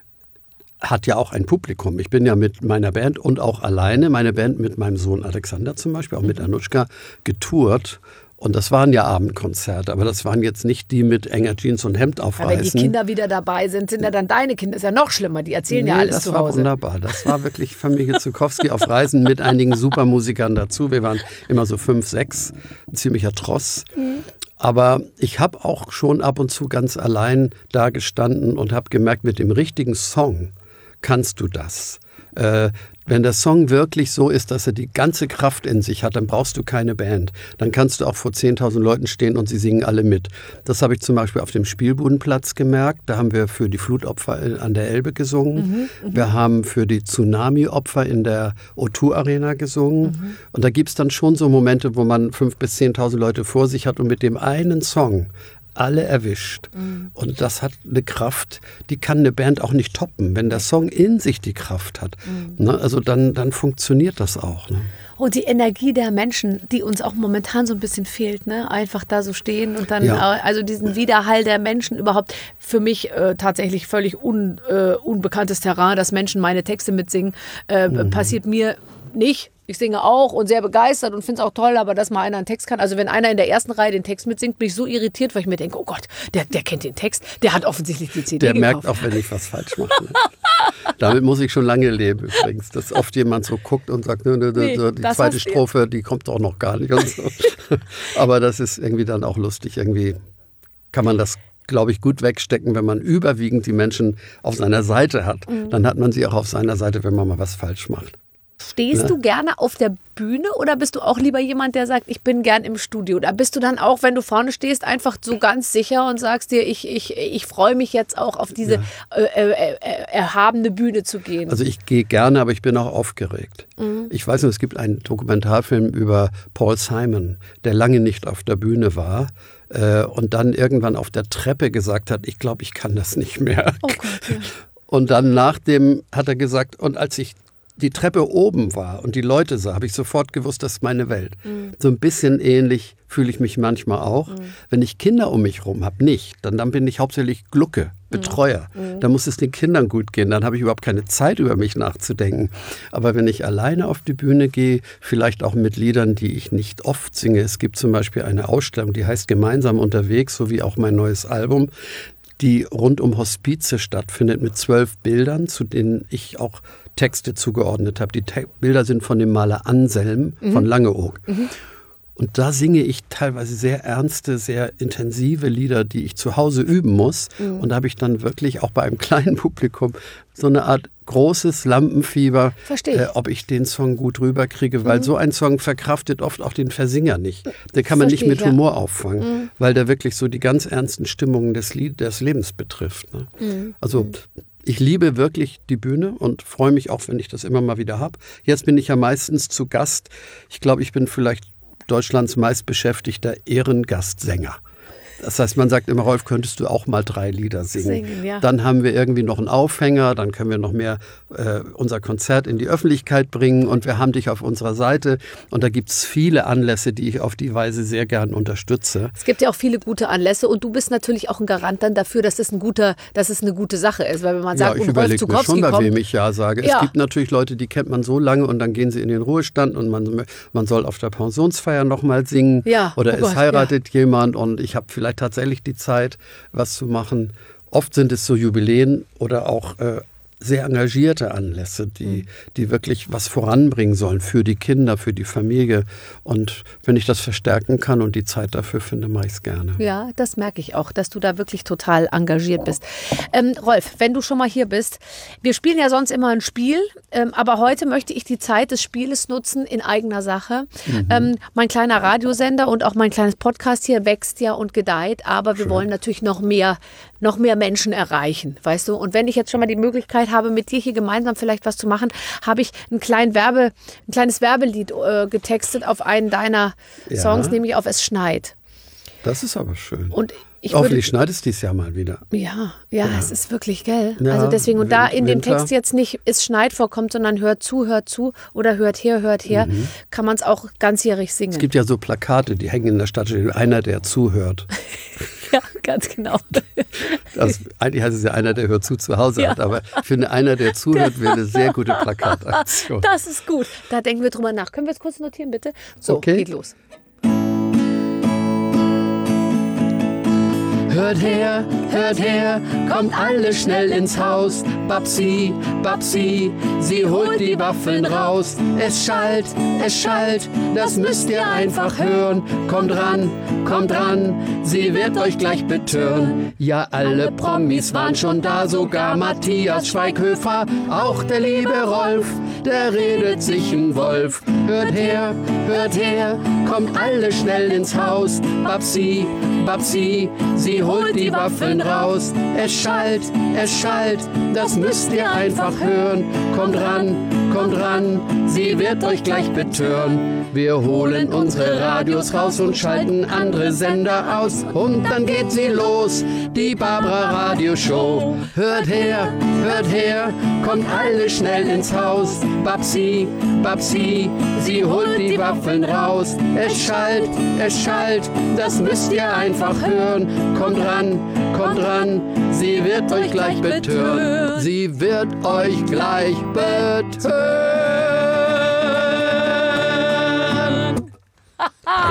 hat ja auch ein Publikum. Ich bin ja mit meiner Band und auch alleine, meine Band mit meinem Sohn Alexander zum Beispiel, auch mit Anushka, getourt. Und das waren ja Abendkonzerte, aber das waren jetzt nicht die mit enger Jeans und Hemd aufreißen. Aber wenn die Kinder wieder dabei sind ja dann deine Kinder. Das ist ja noch schlimmer, die erzählen ja alles zu Hause. Das war wunderbar. Das war wirklich Familie Zuckowski auf Reisen mit einigen Supermusikern dazu. Wir waren immer so 5, 6, ein ziemlicher Tross. Aber ich habe auch schon ab und zu ganz allein da gestanden und habe gemerkt, mit dem richtigen Song kannst du das. Wenn der Song wirklich so ist, dass er die ganze Kraft in sich hat, dann brauchst du keine Band. Dann kannst du auch vor 10.000 Leuten stehen und sie singen alle mit. Das habe ich zum Beispiel auf dem Spielbudenplatz gemerkt. Da haben wir für die Flutopfer an der Elbe gesungen. Wir haben für die Tsunami-Opfer in der O2 Arena gesungen. Und da gibt es dann schon so Momente, wo man 5.000 bis 10.000 Leute vor sich hat und mit dem einen Song alle erwischt. Und das hat eine Kraft, die kann eine Band auch nicht toppen. Wenn der Song in sich die Kraft hat, ne, also dann funktioniert das auch. Ne? Und die Energie der Menschen, die uns auch momentan so ein bisschen fehlt, ne? Einfach da so stehen und dann, also diesen Widerhall der Menschen überhaupt, für mich tatsächlich völlig unbekanntes Terrain, dass Menschen meine Texte mitsingen, passiert mir nicht. Ich singe auch und sehr begeistert und finde es auch toll, aber dass mal einer einen Text kann. Also wenn einer in der ersten Reihe den Text mitsingt, bin ich so irritiert, weil ich mir denke, oh Gott, der kennt den Text, der hat offensichtlich die CD gekauft. Der merkt auch, wenn ich was falsch mache. Damit muss ich schon lange leben übrigens, dass oft jemand so guckt und sagt, die zweite Strophe, die kommt doch noch gar nicht. Und so. Aber das ist irgendwie dann auch lustig. Irgendwie kann man das, glaube ich, gut wegstecken, wenn man überwiegend die Menschen auf seiner Seite hat. Dann hat man sie auch auf seiner Seite, wenn man mal was falsch macht. Stehst du gerne auf der Bühne oder bist du auch lieber jemand, der sagt, ich bin gern im Studio? Oder bist du dann auch, wenn du vorne stehst, einfach so ganz sicher und sagst dir, ich freue mich jetzt auch auf diese erhabene Bühne zu gehen? Also ich gehe gerne, aber ich bin auch aufgeregt. Ich weiß noch, es gibt einen Dokumentarfilm über Paul Simon, der lange nicht auf der Bühne war. Und dann irgendwann auf der Treppe gesagt hat, ich glaube, ich kann das nicht mehr. Oh Gott, ja. Und dann nachdem hat er gesagt, und als ich die Treppe oben war und die Leute sah, habe ich sofort gewusst, das ist meine Welt. So ein bisschen ähnlich fühle ich mich manchmal auch. Wenn ich Kinder um mich herum habe, nicht. Dann bin ich hauptsächlich Glucke, Betreuer. Dann muss es den Kindern gut gehen. Dann habe ich überhaupt keine Zeit, über mich nachzudenken. Aber wenn ich alleine auf die Bühne gehe, vielleicht auch mit Liedern, die ich nicht oft singe. Es gibt zum Beispiel eine Ausstellung, die heißt Gemeinsam unterwegs, so wie auch mein neues Album, die rund um Hospize stattfindet mit 12 Bildern, zu denen ich auch Texte zugeordnet habe. Die Bilder sind von dem Maler Anselm von Langeoog. Und da singe ich teilweise sehr ernste, sehr intensive Lieder, die ich zu Hause üben muss. Und da habe ich dann wirklich auch bei einem kleinen Publikum so eine Art großes Lampenfieber, ob ich den Song gut rüberkriege, weil so ein Song verkraftet oft auch den Versinger nicht. Den kann man nicht mit Humor auffangen, weil der wirklich so die ganz ernsten Stimmungen des Lebens betrifft. Ne? Also ich liebe wirklich die Bühne und freue mich auch, wenn ich das immer mal wieder habe. Jetzt bin ich ja meistens zu Gast. Ich glaube, ich bin vielleicht Deutschlands meistbeschäftigter Ehrengastsänger. Das heißt, man sagt immer, Rolf, könntest du auch mal 3 Lieder singen? Ja. Dann haben wir irgendwie noch einen Aufhänger, dann können wir noch mehr unser Konzert in die Öffentlichkeit bringen und wir haben dich auf unserer Seite. Und da gibt es viele Anlässe, die ich auf die Weise sehr gern unterstütze. Es gibt ja auch viele gute Anlässe und du bist natürlich auch ein Garant dann dafür, dass es eine gute Sache ist. Weil wenn man sagt, ich überlege mir schon, bei wem ich Ja sage. Ja. Es gibt natürlich Leute, die kennt man so lange und dann gehen sie in den Ruhestand und man soll auf der Pensionsfeier nochmal singen. Ja. Oder es heiratet jemand und ich habe vielleicht tatsächlich die Zeit, was zu machen. Oft sind es so Jubiläen oder auch sehr engagierte Anlässe, die wirklich was voranbringen sollen für die Kinder, für die Familie. Und wenn ich das verstärken kann und die Zeit dafür finde, mache ich es gerne. Ja, das merke ich auch, dass du da wirklich total engagiert bist. Rolf, wenn du schon mal hier bist, wir spielen ja sonst immer ein Spiel, aber heute möchte ich die Zeit des Spieles nutzen in eigener Sache. Mein kleiner Radiosender und auch mein kleines Podcast hier wächst ja und gedeiht, aber wir wollen natürlich noch mehr Menschen erreichen, weißt du? Und wenn ich jetzt schon mal die Möglichkeit habe, mit dir hier gemeinsam vielleicht was zu machen, habe ich ein kleines Werbelied getextet auf einen deiner Songs, nämlich auf Es schneit. Das ist aber schön. Und hoffentlich schneit es dieses Jahr mal wieder. Ja, es ist wirklich, gell? Ja, also deswegen, und da in dem Text jetzt nicht es schneit vorkommt, sondern hört zu oder hört her, kann man es auch ganzjährig singen. Es gibt ja so Plakate, die hängen in der Stadt, einer, der zuhört. Ja, ganz genau. Eigentlich heißt es ja einer, der hört zu Hause hat, aber ich finde, einer, der zuhört, wäre eine sehr gute Plakataktion. Das ist gut. Da denken wir drüber nach. Können wir es kurz notieren, bitte? So, okay. Geht los. Hört her, kommt alle schnell ins Haus. Babsi, Babsi, sie holt die Waffeln raus. Es schallt, das müsst ihr einfach hören. Kommt ran, sie wird euch gleich betören. Ja, alle Promis waren schon da, sogar Matthias Schweighöfer. Auch der liebe Rolf, der redet sich ein Wolf. Hört her, kommt alle schnell ins Haus. Babsi, Babsi, sie holt die Waffeln raus. Es schallt, das müsst ihr einfach hören. Kommt ran, sie wird euch gleich betören. Wir holen unsere Radios raus und schalten andere Sender aus. Und dann geht sie los, die Barbara Radioshow. Hört her, kommt alle schnell ins Haus. Babsi, Babsi, sie holt die Waffeln raus. Es schallt, das müsst ihr einfach hören. Kommt ran, sie wird euch gleich betören. Sie wird euch gleich betören.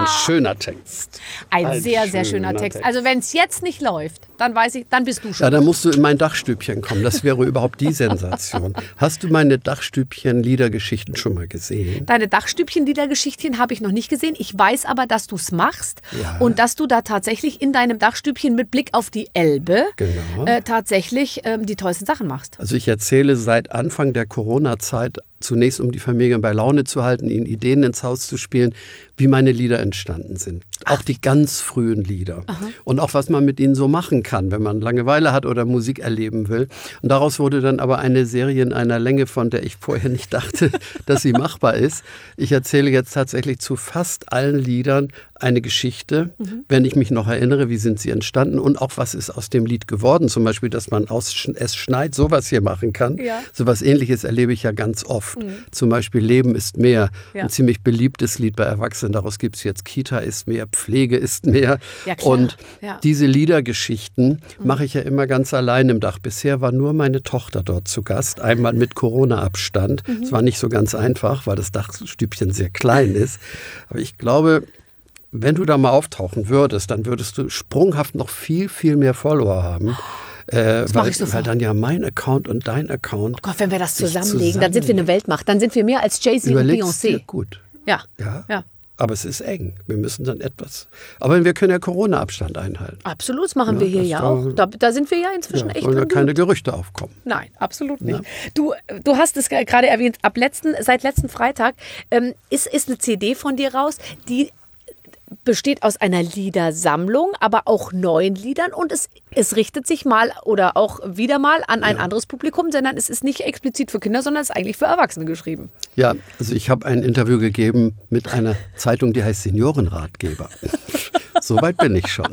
schöner Text. Ein sehr, sehr schöner Text. Also wenn es jetzt nicht läuft, dann weiß ich, dann bist du schon. Ja, dann musst du in mein Dachstübchen kommen. Das wäre überhaupt die Sensation. Hast du meine Dachstübchen-Liedergeschichten schon mal gesehen? Deine Dachstübchen-Liedergeschichtchen habe ich noch nicht gesehen. Ich weiß aber, dass du es machst und dass du da tatsächlich in deinem Dachstübchen mit Blick auf die Elbe tatsächlich die tollsten Sachen machst. Also ich erzähle seit Anfang der Corona-Zeit, zunächst um die Familie bei Laune zu halten, ihnen Ideen ins Haus zu spielen, wie meine Lieder entstanden sind. Auch die ganz frühen Lieder. Und auch was man mit ihnen so machen kann, wenn man Langeweile hat oder Musik erleben will. Und daraus wurde dann aber eine Serie in einer Länge, von der ich vorher nicht dachte, dass sie machbar ist. Ich erzähle jetzt tatsächlich zu fast allen Liedern eine Geschichte, wenn ich mich noch erinnere, wie sind sie entstanden und auch was ist aus dem Lied geworden. Zum Beispiel, dass man aus Es schneit sowas hier machen kann. Ja. Sowas Ähnliches erlebe ich ja ganz oft. Zum Beispiel Leben ist mehr. Ja. Ein ziemlich beliebtes Lied bei Erwachsenen. Daraus gibt es jetzt Kita ist mehr, Pflege ist mehr. Ja, und diese Liedergeschichten mache ich ja immer ganz allein im Dach. Bisher war nur meine Tochter dort zu Gast. Einmal mit Corona-Abstand. Es war nicht so ganz einfach, weil das Dachstübchen sehr klein ist. Aber ich glaube, wenn du da mal auftauchen würdest, dann würdest du sprunghaft noch viel, viel mehr Follower haben. Weil dann ja mein Account und dein Account. Oh Gott, wenn wir das zusammenlegen, dann sind wir eine Weltmacht. Dann sind wir mehr als Jay-Z und Beyoncé. Gut. Ja. Aber es ist eng. Wir müssen dann etwas. Aber wir können ja Corona-Abstand einhalten. Absolut, das machen wir hier ja auch. Da sind wir ja inzwischen echt. Wollen keine Gerüchte aufkommen. Nein, absolut nicht. Du hast es gerade erwähnt, seit letzten Freitag ist eine CD von dir raus, die besteht aus einer Liedersammlung, aber auch neuen Liedern und es richtet sich mal oder auch wieder mal an ein anderes Publikum, sondern es ist nicht explizit für Kinder, sondern es ist eigentlich für Erwachsene geschrieben. Ja, also ich habe ein Interview gegeben mit einer Zeitung, die heißt Seniorenratgeber. Soweit bin ich schon.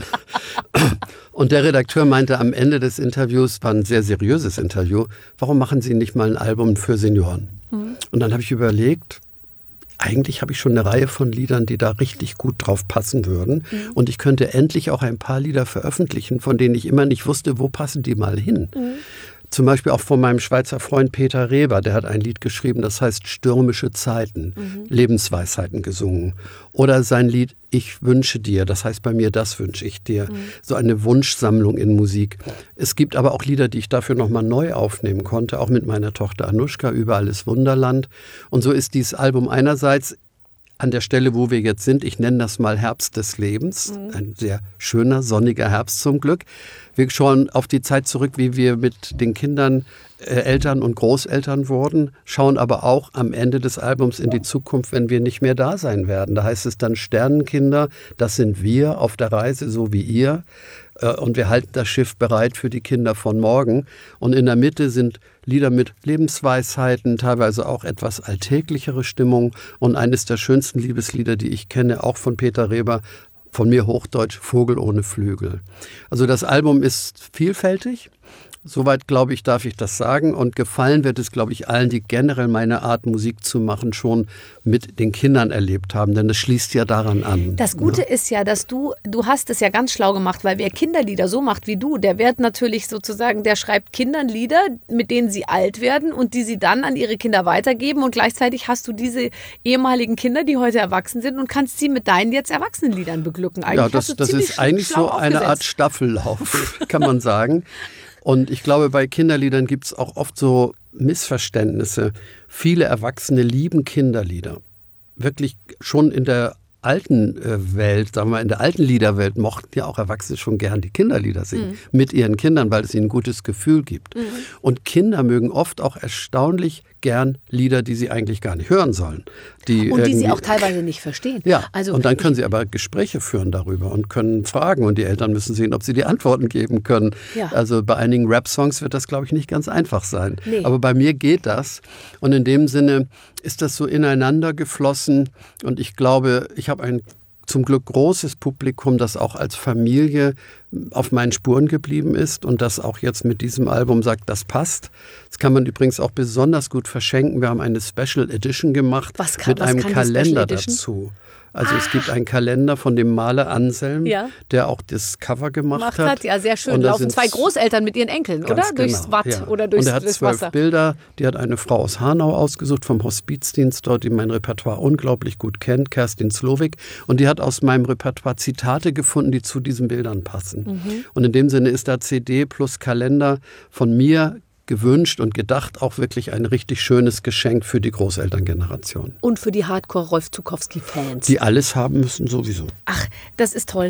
Und der Redakteur meinte am Ende des Interviews, war ein sehr seriöses Interview, warum machen Sie nicht mal ein Album für Senioren? Und dann habe ich überlegt, eigentlich habe ich schon eine Reihe von Liedern, die da richtig gut drauf passen würden. Und ich könnte endlich auch ein paar Lieder veröffentlichen, von denen ich immer nicht wusste, wo passen die mal hin. Zum Beispiel auch von meinem Schweizer Freund Peter Reber, der hat ein Lied geschrieben, das heißt Stürmische Zeiten, Lebensweisheiten gesungen. Oder sein Lied Ich wünsche dir, das heißt bei mir, das wünsche ich dir. So eine Wunschsammlung in Musik. Es gibt aber auch Lieder, die ich dafür nochmal neu aufnehmen konnte, auch mit meiner Tochter Anushka, Überall ist Wunderland. Und so ist dieses Album einerseits an der Stelle, wo wir jetzt sind, ich nenne das mal Herbst des Lebens, ein sehr schöner, sonniger Herbst zum Glück. Wir schauen auf die Zeit zurück, wie wir mit den Kindern Eltern und Großeltern wurden, schauen aber auch am Ende des Albums in die Zukunft, wenn wir nicht mehr da sein werden. Da heißt es dann Sternenkinder, das sind wir auf der Reise, so wie ihr. Und wir halten das Schiff bereit für die Kinder von morgen. Und in der Mitte sind Lieder mit Lebensweisheiten, teilweise auch etwas alltäglichere Stimmung. Und eines der schönsten Liebeslieder, die ich kenne, auch von Peter Reber, von mir hochdeutsch, Vogel ohne Flügel. Also das Album ist vielfältig. Soweit, glaube ich, darf ich das sagen. Und gefallen wird es, glaube ich, allen, die generell meine Art, Musik zu machen, schon mit den Kindern erlebt haben. Denn das schließt ja daran an. Das Gute ist ja, dass du hast es ja ganz schlau gemacht, weil wer Kinderlieder so macht wie du, der wird natürlich sozusagen, der schreibt Kindern Lieder, mit denen sie alt werden und die sie dann an ihre Kinder weitergeben. Und gleichzeitig hast du diese ehemaligen Kinder, die heute erwachsen sind und kannst sie mit deinen jetzt Erwachsenenliedern beglücken. Eigentlich das ist eigentlich so eine Art Staffellauf, kann man sagen. Und ich glaube, bei Kinderliedern gibt es auch oft so Missverständnisse. Viele Erwachsene lieben Kinderlieder. Wirklich schon in der alten Welt, sagen wir in der alten Liederwelt, mochten ja auch Erwachsene schon gern die Kinderlieder singen mit ihren Kindern, weil es ihnen ein gutes Gefühl gibt. Und Kinder mögen oft auch erstaunlich gern Lieder, die sie eigentlich gar nicht hören sollen. Und die sie auch teilweise nicht verstehen. Ja, also und dann können sie aber Gespräche führen darüber und können fragen und die Eltern müssen sehen, ob sie die Antworten geben können. Ja. Also bei einigen Rap-Songs wird das, glaube ich, nicht ganz einfach sein. Nee. Aber bei mir geht das und in dem Sinne ist das so ineinander geflossen und ich glaube, ich habe ein zum Glück großes Publikum, das auch als Familie auf meinen Spuren geblieben ist und das auch jetzt mit diesem Album sagt, das passt. Das kann man übrigens auch besonders gut verschenken. Wir haben eine Special Edition gemacht mit einem Kalender dazu. Also es gibt einen Kalender von dem Maler Anselm, der auch das Cover gemacht hat. Ja, sehr schön. Laufen 2 Großeltern mit ihren Enkeln, oder? Durchs Watt oder durchs Wasser. Und er hat 12 Bilder. Die hat eine Frau aus Hanau ausgesucht, vom Hospizdienst dort, die mein Repertoire unglaublich gut kennt, Kerstin Slowik. Und die hat aus meinem Repertoire Zitate gefunden, die zu diesen Bildern passen. Und in dem Sinne ist da CD plus Kalender von mir gewünscht und gedacht, auch wirklich ein richtig schönes Geschenk für die Großelterngeneration. Und für die Hardcore-Rolf Zuckowski-Fans. Die alles haben müssen sowieso. Ach, das ist toll.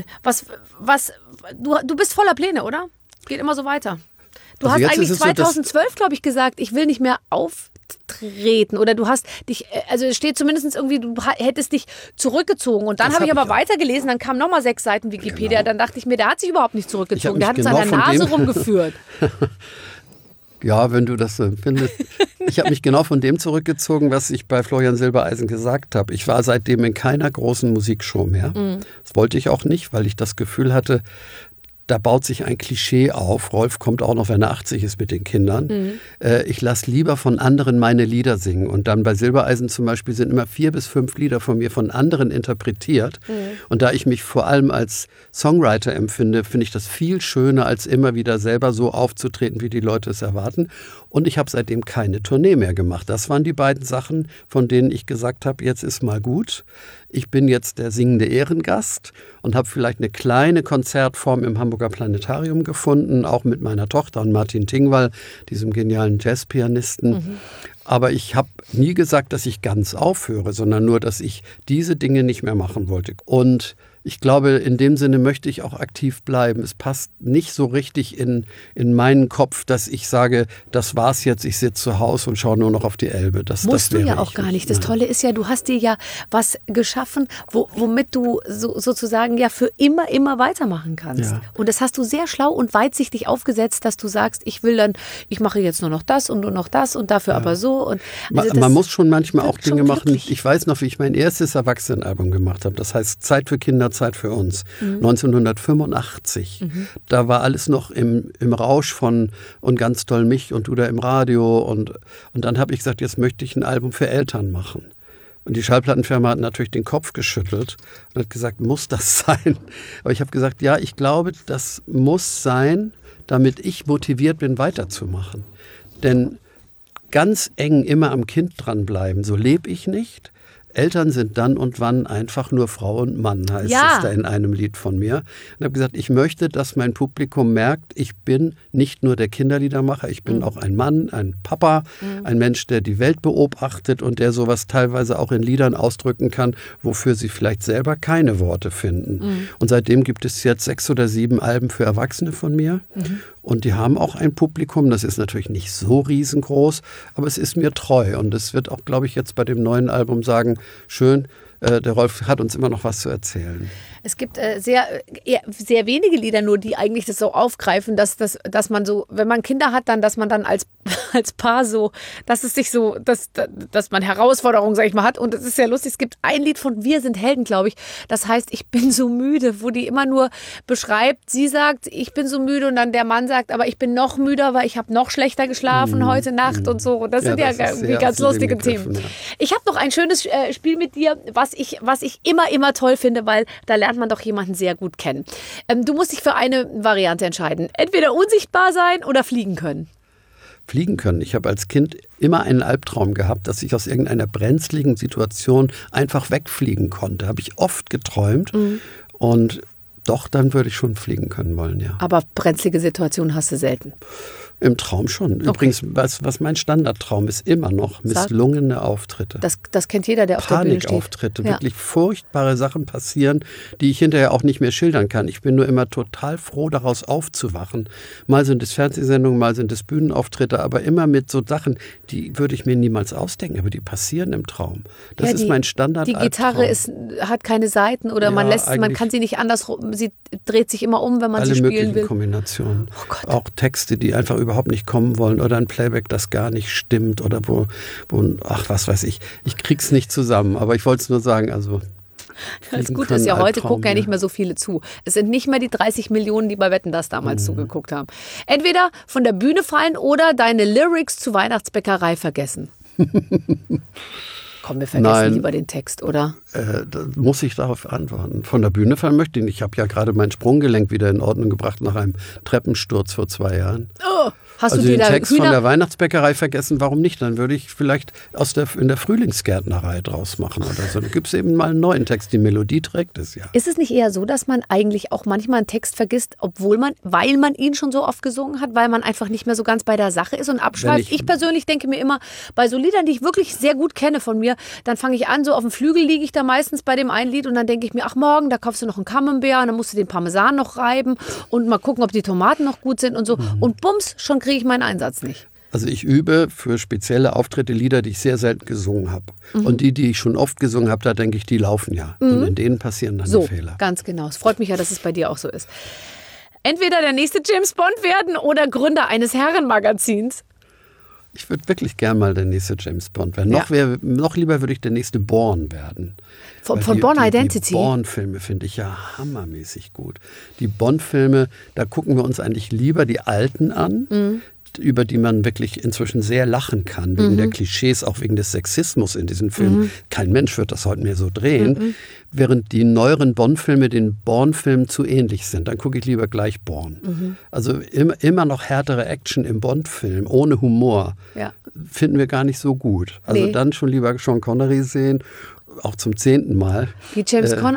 Du bist voller Pläne, oder? Geht immer so weiter. Du hast eigentlich 2012, glaube ich, gesagt, ich will nicht mehr auftreten. Oder du hast dich, also es steht zumindest irgendwie, du hättest dich zurückgezogen. Und dann habe ich aber weitergelesen, dann kamen nochmal 6 Seiten Wikipedia. Dann dachte ich mir, der hat sich überhaupt nicht zurückgezogen. Der hat uns an der Nase rumgeführt. Ja, wenn du das so findest. Ich habe mich genau von dem zurückgezogen, was ich bei Florian Silbereisen gesagt habe. Ich war seitdem in keiner großen Musikshow mehr. Das wollte ich auch nicht, weil ich das Gefühl hatte, da baut sich ein Klischee auf. Rolf kommt auch noch, wenn er 80 ist mit den Kindern. Ich lasse lieber von anderen meine Lieder singen. Und dann bei Silbereisen zum Beispiel sind immer 4 bis 5 Lieder von mir von anderen interpretiert. Und da ich mich vor allem als Songwriter empfinde, finde ich das viel schöner, als immer wieder selber so aufzutreten, wie die Leute es erwarten. Und ich habe seitdem keine Tournee mehr gemacht. Das waren die beiden Sachen, von denen ich gesagt habe, jetzt ist mal gut. Ich bin jetzt der singende Ehrengast und habe vielleicht eine kleine Konzertform im Hamburger Planetarium gefunden, auch mit meiner Tochter und Martin Tingwall, diesem genialen Jazzpianisten. Aber ich habe nie gesagt, dass ich ganz aufhöre, sondern nur, dass ich diese Dinge nicht mehr machen wollte. Und ich glaube, in dem Sinne möchte ich auch aktiv bleiben. Es passt nicht so richtig in meinen Kopf, dass ich sage, das war's jetzt, ich sitze zu Hause und schaue nur noch auf die Elbe. Musst du ja auch gar nicht. Das Tolle ist ja, du hast dir ja was geschaffen, womit du sozusagen ja für immer weitermachen kannst. Ja. Und das hast du sehr schlau und weitsichtig aufgesetzt, dass du sagst, ich mache jetzt nur noch das und nur noch das und dafür aber so. Und also man muss schon manchmal auch Dinge machen. Ich weiß noch, wie ich mein erstes Erwachsenenalbum gemacht habe. Das heißt Zeit für Kinder, Zeit für uns. 1985. Da war alles noch im Rausch von und ganz toll mich und du da im Radio. Und dann habe ich gesagt, jetzt möchte ich ein Album für Eltern machen. Und die Schallplattenfirma hat natürlich den Kopf geschüttelt und hat gesagt, muss das sein? Aber ich habe gesagt, ja, ich glaube, das muss sein, damit ich motiviert bin, weiterzumachen. Denn ganz eng immer am Kind dranbleiben, so lebe ich nicht. Eltern sind dann und wann einfach nur Frau und Mann, heißt es da in einem Lied von mir. Und habe gesagt, ich möchte, dass mein Publikum merkt, ich bin nicht nur der Kinderliedermacher, ich bin auch ein Mann, ein Papa, ein Mensch, der die Welt beobachtet und der sowas teilweise auch in Liedern ausdrücken kann, wofür sie vielleicht selber keine Worte finden. Und seitdem gibt es jetzt 6 oder 7 Alben für Erwachsene von mir. Und die haben auch ein Publikum, das ist natürlich nicht so riesengroß, aber es ist mir treu. Und es wird auch, glaube ich, jetzt bei dem neuen Album sagen, schön, der Rolf hat uns immer noch was zu erzählen. Es gibt sehr wenige Lieder nur, die eigentlich das so aufgreifen, dass man so, wenn man Kinder hat, dann, dass man dann als Paar so, dass es sich so, dass man Herausforderungen, sag ich mal, hat. Und es ist sehr lustig, es gibt ein Lied von Wir sind Helden, glaube ich, das heißt, ich bin so müde, wo die immer nur beschreibt, sie sagt, ich bin so müde und dann der Mann sagt, aber ich bin noch müder, weil ich habe noch schlechter geschlafen heute Nacht und so. Und das sind ja ganz lustige Themen. Ja. Ich habe noch ein schönes Spiel mit dir, was ich immer toll finde, weil da lernt man doch jemanden sehr gut kennen. Du musst dich für eine Variante entscheiden. Entweder unsichtbar sein oder fliegen können. Fliegen können. Ich habe als Kind immer einen Albtraum gehabt, dass ich aus irgendeiner brenzligen Situation einfach wegfliegen konnte. Habe ich oft geträumt. Und doch, dann würde ich schon fliegen können wollen, ja. Aber brenzlige Situationen hast du selten. Im Traum schon. Übrigens, was mein Standardtraum ist, immer noch misslungene Auftritte. Das kennt jeder, der auf der Bühne steht. Panikauftritte, wirklich furchtbare Sachen passieren, die ich hinterher auch nicht mehr schildern kann. Ich bin nur immer total froh, daraus aufzuwachen. Mal sind es Fernsehsendungen, mal sind es Bühnenauftritte, aber immer mit so Sachen, die würde ich mir niemals ausdenken, aber die passieren im Traum. Das ist mein Standardalbtraum. Die Gitarre hat keine Saiten oder man kann sie nicht andersrum, sie dreht sich immer um, wenn man sie spielen will. Alle möglichen Kombinationen. Oh Gott. Auch Texte, die einfach überhaupt nicht kommen wollen oder ein Playback, das gar nicht stimmt oder wo was weiß ich. Ich krieg's nicht zusammen, aber ich wollte es nur sagen, also Das Gute ist ja, heute gucken ja nicht mehr so viele zu. Es sind nicht mehr die 30 Millionen, die bei Wetten, das damals zugeguckt haben. Entweder von der Bühne fallen oder deine Lyrics zu Weihnachtsbäckerei vergessen. Komm, wir vergessen lieber den Text, oder? Da muss ich darauf antworten. Von der Bühne fallen möchte ich nicht. Ich habe ja gerade mein Sprunggelenk wieder in Ordnung gebracht nach einem Treppensturz vor 2 Jahren. Oh, hast also du den da Text von der Weihnachtsbäckerei vergessen, warum nicht? Dann würde ich vielleicht in der Frühlingsgärtnerei draus machen oder so. Dann gibt es eben mal einen neuen Text. Die Melodie trägt es ja. Ist es nicht eher so, dass man eigentlich auch manchmal einen Text vergisst, weil man ihn schon so oft gesungen hat, weil man einfach nicht mehr so ganz bei der Sache ist und abschweift? Ich persönlich denke mir immer, bei so Liedern, die ich wirklich sehr gut kenne von mir, dann fange ich an, so auf dem Flügel liege ich da meistens bei dem einen Lied und dann denke ich mir, ach morgen, da kaufst du noch einen Camembert und dann musst du den Parmesan noch reiben und mal gucken, ob die Tomaten noch gut sind und so. Und bums, schon kriege ich meinen Einsatz nicht. Also ich übe für spezielle Auftritte Lieder, die ich sehr selten gesungen habe. Und die ich schon oft gesungen habe, da denke ich, die laufen ja. Und in denen passieren dann die Fehler. Ganz genau. Es freut mich ja, dass es bei dir auch so ist. Entweder der nächste James Bond werden oder Gründer eines Herrenmagazins. Ich würde wirklich gern mal der nächste James Bond werden. Noch lieber würde ich der nächste Bourne werden. Von Bourne Identity? Die Bourne-Filme finde ich ja hammermäßig gut. Die Bond-Filme, da gucken wir uns eigentlich lieber die alten an, über die man wirklich inzwischen sehr lachen kann, wegen der Klischees, auch wegen des Sexismus in diesen Filmen. Kein Mensch wird das heute mehr so drehen. Während die neueren Bond-Filme den Bourne-Filmen zu ähnlich sind. Dann gucke ich lieber gleich Bourne. Also immer noch härtere Action im Bond-Film, ohne Humor, finden wir gar nicht so gut. Also dann schon lieber Sean Connery sehen, auch zum 10. Mal. Wie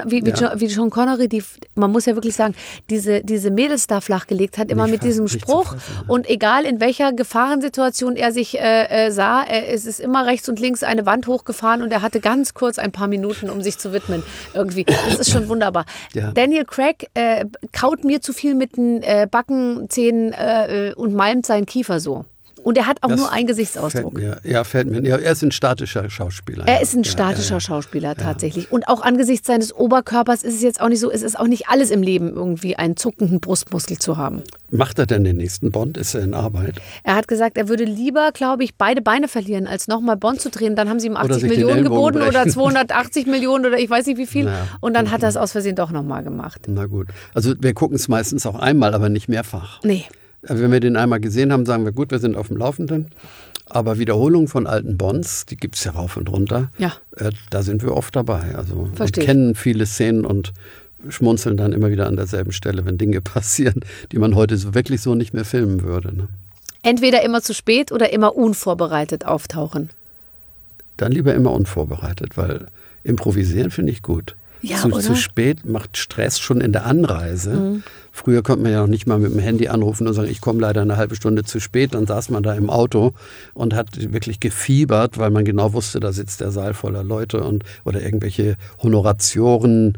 Sean Connery, man muss ja wirklich sagen, diese Mädels da flachgelegt hat, immer mit diesem Spruch. Und egal in welcher Gefahrensituation er sich sah, es ist immer rechts und links eine Wand hochgefahren und er hatte ganz kurz ein paar Minuten, um sich zu widmen. Irgendwie. Das ist schon wunderbar. Ja. Daniel Craig kaut mir zu viel mit den Backenzähnen und malmt seinen Kiefer so. Und er hat auch nur einen Gesichtsausdruck. Fällt mir. Er ist ein statischer Schauspieler. Er ist ein statischer Schauspieler tatsächlich. Und auch angesichts seines Oberkörpers ist es jetzt auch nicht so, es ist auch nicht alles im Leben irgendwie einen zuckenden Brustmuskel zu haben. Macht er denn den nächsten Bond? Ist er in Arbeit? Er hat gesagt, er würde lieber, glaube ich, beide Beine verlieren, als nochmal Bond zu drehen. Dann haben sie ihm 80 Millionen geboten oder 280 Millionen oder ich weiß nicht wie viel. Naja. Und dann hat er es aus Versehen doch nochmal gemacht. Na gut. Also wir gucken es meistens auch einmal, aber nicht mehrfach. Nee. Wenn wir den einmal gesehen haben, sagen wir, gut, wir sind auf dem Laufenden. Aber Wiederholungen von alten Bonds, die gibt es ja rauf und runter. Ja. Da sind wir oft dabei. Also wir kennen viele Szenen und schmunzeln dann immer wieder an derselben Stelle, wenn Dinge passieren, die man heute so wirklich so nicht mehr filmen würde. Ne? Entweder immer zu spät oder immer unvorbereitet auftauchen. Dann lieber immer unvorbereitet, weil improvisieren finde ich gut. Ja, zu spät macht Stress schon in der Anreise. Früher konnte man ja noch nicht mal mit dem Handy anrufen und sagen, ich komme leider eine halbe Stunde zu spät. Dann saß man da im Auto und hat wirklich gefiebert, weil man genau wusste, da sitzt der Saal voller Leute oder irgendwelche Honoratioren.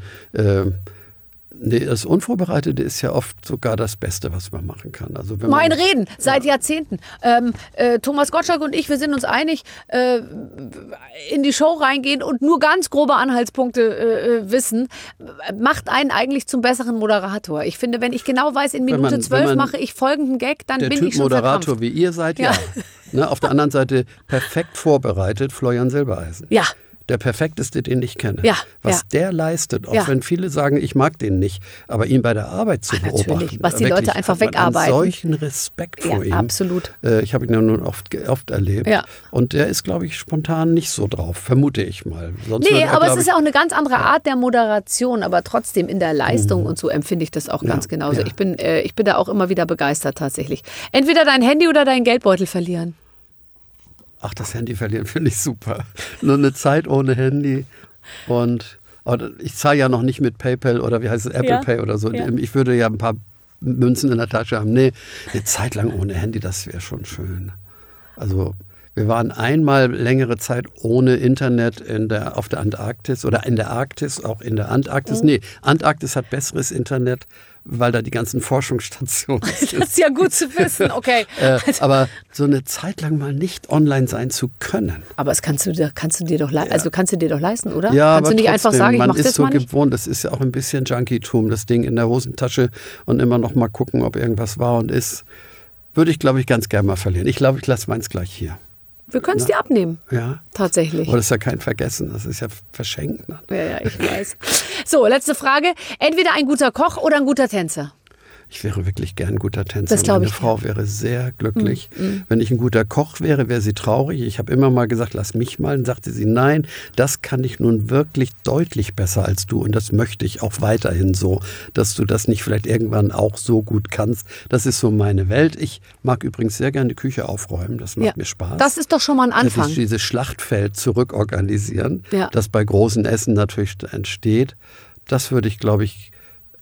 Das Unvorbereitete ist ja oft sogar das Beste, was man machen kann. Also Reden, seit Jahrzehnten. Thomas Gottschalk und ich, wir sind uns einig, in die Show reingehen und nur ganz grobe Anhaltspunkte wissen, macht einen eigentlich zum besseren Moderator. Ich finde, wenn ich genau weiß, in Minute 12 mache ich folgenden Gag, dann bin ich schon Moderator verkrampft. Wie ihr seid, ja. Ne, auf der anderen Seite perfekt vorbereitet, Florian Silbereisen. Ja. Der perfekteste, den ich kenne. Ja, was der leistet, auch wenn viele sagen, ich mag den nicht, aber ihn bei der Arbeit zu beobachten. Natürlich, was die Leute einfach wegarbeiten. Solchen Respekt vor ihm. Absolut. Ich habe ihn ja nun oft erlebt. Ja. Und der ist, glaube ich, spontan nicht so drauf, vermute ich mal. Sonst aber es ist ja auch eine ganz andere Art der Moderation, aber trotzdem in der Leistung und so empfinde ich das auch ganz genauso. Ja. Ich bin da auch immer wieder begeistert tatsächlich. Entweder dein Handy oder deinen Geldbeutel verlieren. Ach, das Handy verlieren finde ich super. Nur eine Zeit ohne Handy. Und ich zahle ja noch nicht mit PayPal oder wie heißt es, Apple Pay oder so. Ja. Ich würde ja ein paar Münzen in der Tasche haben. Nee, eine Zeit lang ohne Handy, das wäre schon schön. Also wir waren einmal längere Zeit ohne Internet auf der Antarktis oder in der Arktis, auch in der Antarktis. Nee, Antarktis hat besseres Internet, weil da die ganzen Forschungsstationen sind. Das ist ja gut zu wissen, okay. Aber so eine Zeit lang mal nicht online sein zu können. Aber das kannst du dir doch leisten, oder? Ja, kannst du nicht einfach sagen, ich mach das mal nicht? Man ist so gewohnt, das ist ja auch ein bisschen Junkie-Tum, das Ding in der Hosentasche und immer noch mal gucken, ob irgendwas war und ist. Würde ich, glaube ich, ganz gerne mal verlieren. Ich glaube, ich lasse meins gleich hier. Wir können es dir abnehmen. Ja. Tatsächlich. Aber das ist ja kein Vergessen, das ist ja verschenkt. Ne? Ja, ich weiß. So, letzte Frage. Entweder ein guter Koch oder ein guter Tänzer? Ich wäre wirklich gern ein guter Tänzer. Das glaube Meine ich. Frau wäre sehr glücklich. Wenn ich ein guter Koch wäre, wäre sie traurig. Ich habe immer mal gesagt, lass mich mal. Dann sagte sie, nein, das kann ich nun wirklich deutlich besser als du. Und das möchte ich auch weiterhin so, dass du das nicht vielleicht irgendwann auch so gut kannst. Das ist so meine Welt. Ich mag übrigens sehr gerne die Küche aufräumen. Das macht mir Spaß. Das ist doch schon mal ein Anfang. Dieses Schlachtfeld zurückorganisieren, das bei großen Essen natürlich entsteht. Das würde ich, glaube ich,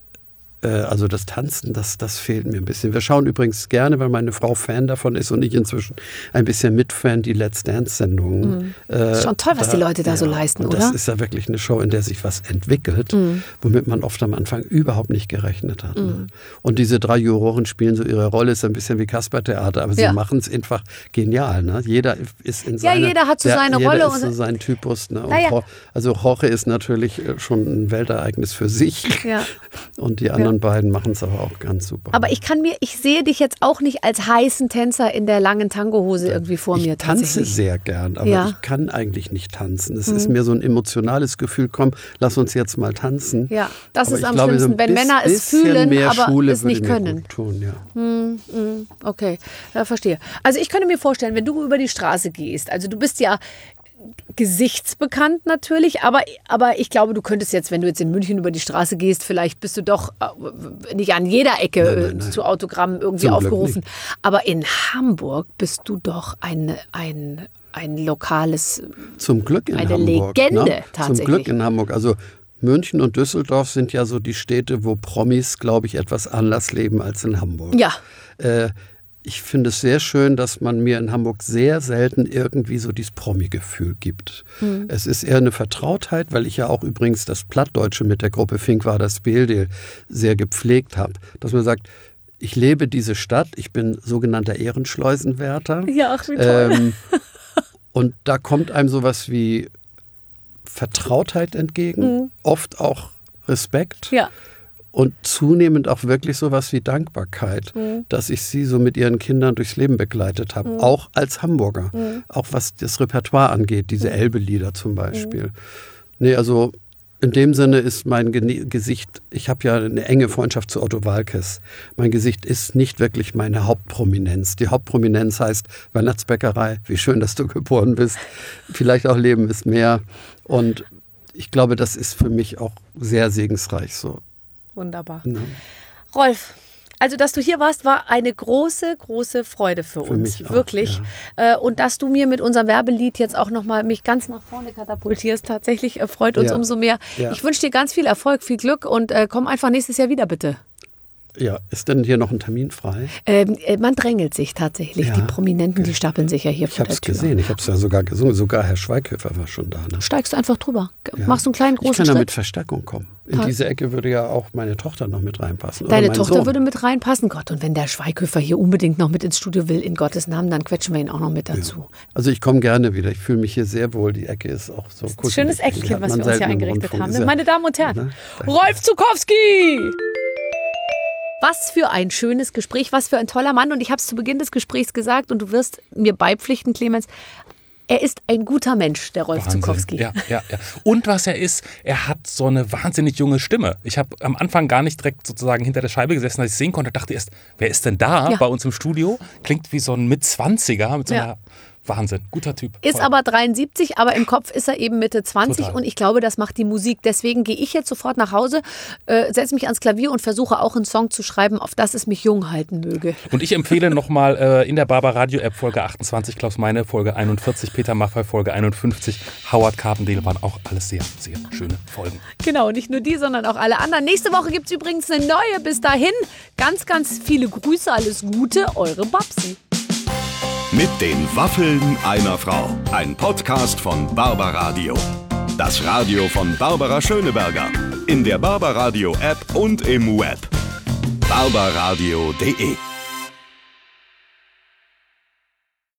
also das Tanzen, das fehlt mir ein bisschen. Wir schauen übrigens gerne, weil meine Frau Fan davon ist und ich inzwischen ein bisschen Mitfan, die Let's Dance-Sendungen. Ist schon toll, was die Leute da so leisten, oder? Das ist ja wirklich eine Show, in der sich was entwickelt, womit man oft am Anfang überhaupt nicht gerechnet hat. Ne? Und diese 3 Juroren spielen so ihre Rolle, ist ein bisschen wie Kaspertheater, aber sie machen es einfach genial. Ne? Jeder ist in seiner... Ja, jeder hat so seine Rolle. Jeder ist so sein Typus. Ne? Und also Jorge ist natürlich schon ein Weltereignis für sich. Ja. Und die anderen beiden machen es aber auch ganz super. Aber ich sehe dich jetzt auch nicht als heißen Tänzer in der langen Tangohose irgendwie vor mir. Ich tanze sehr gern, aber ich kann eigentlich nicht tanzen. Es ist mir so ein emotionales Gefühl, komm, lass uns jetzt mal tanzen. Ja, das aber ist am glaube, schlimmsten, so wenn Männer es fühlen, aber Schule es nicht würde mir können. gut tun, ja. Okay, ja, verstehe. Also ich könnte mir vorstellen, wenn du über die Straße gehst, also du bist ja gesichtsbekannt natürlich, aber ich glaube, du könntest jetzt, wenn du jetzt in München über die Straße gehst, vielleicht bist du doch nicht an jeder Ecke nein. zu Autogrammen irgendwie Zum Glück aufgerufen. nicht. Aber in Hamburg bist du doch ein lokales... Zum Glück in eine Hamburg. Legende, ne? tatsächlich. Zum Glück in Hamburg. Also München und Düsseldorf sind ja so die Städte, wo Promis, glaube ich, etwas anders leben als in Hamburg. Ja. Ich finde es sehr schön, dass man mir in Hamburg sehr selten irgendwie so dieses Promi-Gefühl gibt. Es ist eher eine Vertrautheit, weil ich ja auch übrigens das Plattdeutsche mit der Gruppe Fink war das Speldeel sehr gepflegt habe. Dass man sagt, ich lebe diese Stadt, ich bin sogenannter Ehrenschleusenwärter. Ja, ach, wie toll. Und da kommt einem sowas wie Vertrautheit entgegen, oft auch Respekt. Ja. Und zunehmend auch wirklich sowas wie Dankbarkeit, dass ich sie so mit ihren Kindern durchs Leben begleitet habe. Auch als Hamburger. Auch was das Repertoire angeht, diese Elbe-Lieder zum Beispiel. Nee, also in dem Sinne ist mein Gesicht, ich habe ja eine enge Freundschaft zu Otto Waalkes. Mein Gesicht ist nicht wirklich meine Hauptprominenz. Die Hauptprominenz heißt Weihnachtsbäckerei, wie schön, dass du geboren bist. Vielleicht auch Leben ist mehr. Und ich glaube, das ist für mich auch sehr segensreich so. Wunderbar. Ja. Rolf, also dass du hier warst, war eine große, große Freude für uns. mich auch, wirklich. Und dass du mir mit unserem Werbelied jetzt auch nochmal mich ganz nach vorne katapultierst, tatsächlich freut uns umso mehr. Ja. Ich wünsche dir ganz viel Erfolg, viel Glück und komm einfach nächstes Jahr wieder, bitte. Ja, ist denn hier noch ein Termin frei? Man drängelt sich tatsächlich. Ja. Die Prominenten, die stapeln sich ja hier Ich vor habe der es Tür. gesehen, ich habe es ja sogar gesungen. Sogar Herr Schweighöfer war schon da. Ne? Steigst du einfach drüber. Machst du einen kleinen, großen Ich kann da mit Schritt. Verstärkung kommen. In diese Ecke würde ja auch meine Tochter noch mit reinpassen. Oder Deine mein Tochter Sohn. würde mit reinpassen. Gott, und wenn der Schweighöfer hier unbedingt noch mit ins Studio will, in Gottes Namen, dann quetschen wir ihn auch noch mit dazu. Also ich komme gerne wieder. Ich fühle mich hier sehr wohl. Die Ecke ist auch so kuschelig. Schönes Eckchen, was wir uns hier eingerichtet haben. Ja. Meine Damen und Herren, Ne? Rolf Zuckowski! Was für ein schönes Gespräch, was für ein toller Mann. Und ich habe es zu Beginn des Gesprächs gesagt und du wirst mir beipflichten, Clemens. Er ist ein guter Mensch, der Rolf Zuckowski. Ja. Und was er ist, er hat so eine wahnsinnig junge Stimme. Ich habe am Anfang gar nicht direkt sozusagen hinter der Scheibe gesessen, als ich sehen konnte, dachte erst, wer ist denn da bei uns im Studio? Klingt wie so ein Mitzwanziger mit so einer Wahnsinn, guter Typ. Ist Voll. aber 73, aber im Kopf ist er eben Mitte 20 Total. und ich glaube, das macht die Musik. Deswegen gehe ich jetzt sofort nach Hause, setze mich ans Klavier und versuche auch einen Song zu schreiben, auf das es mich jung halten möge. Und ich empfehle nochmal in der Barbaradio-App Folge 28, Klaus Meine, Folge 41, Peter Maffay, Folge 51, Howard Carpendale, waren auch alles sehr, sehr schöne Folgen. Genau, nicht nur die, sondern auch alle anderen. Nächste Woche gibt es übrigens eine neue. Bis dahin, ganz, ganz viele Grüße, alles Gute, eure Babsi. Mit den Waffeln einer Frau. Ein Podcast von Barbaradio. Das Radio von Barbara Schöneberger. In der Barbaradio App und im Web. barbaradio.de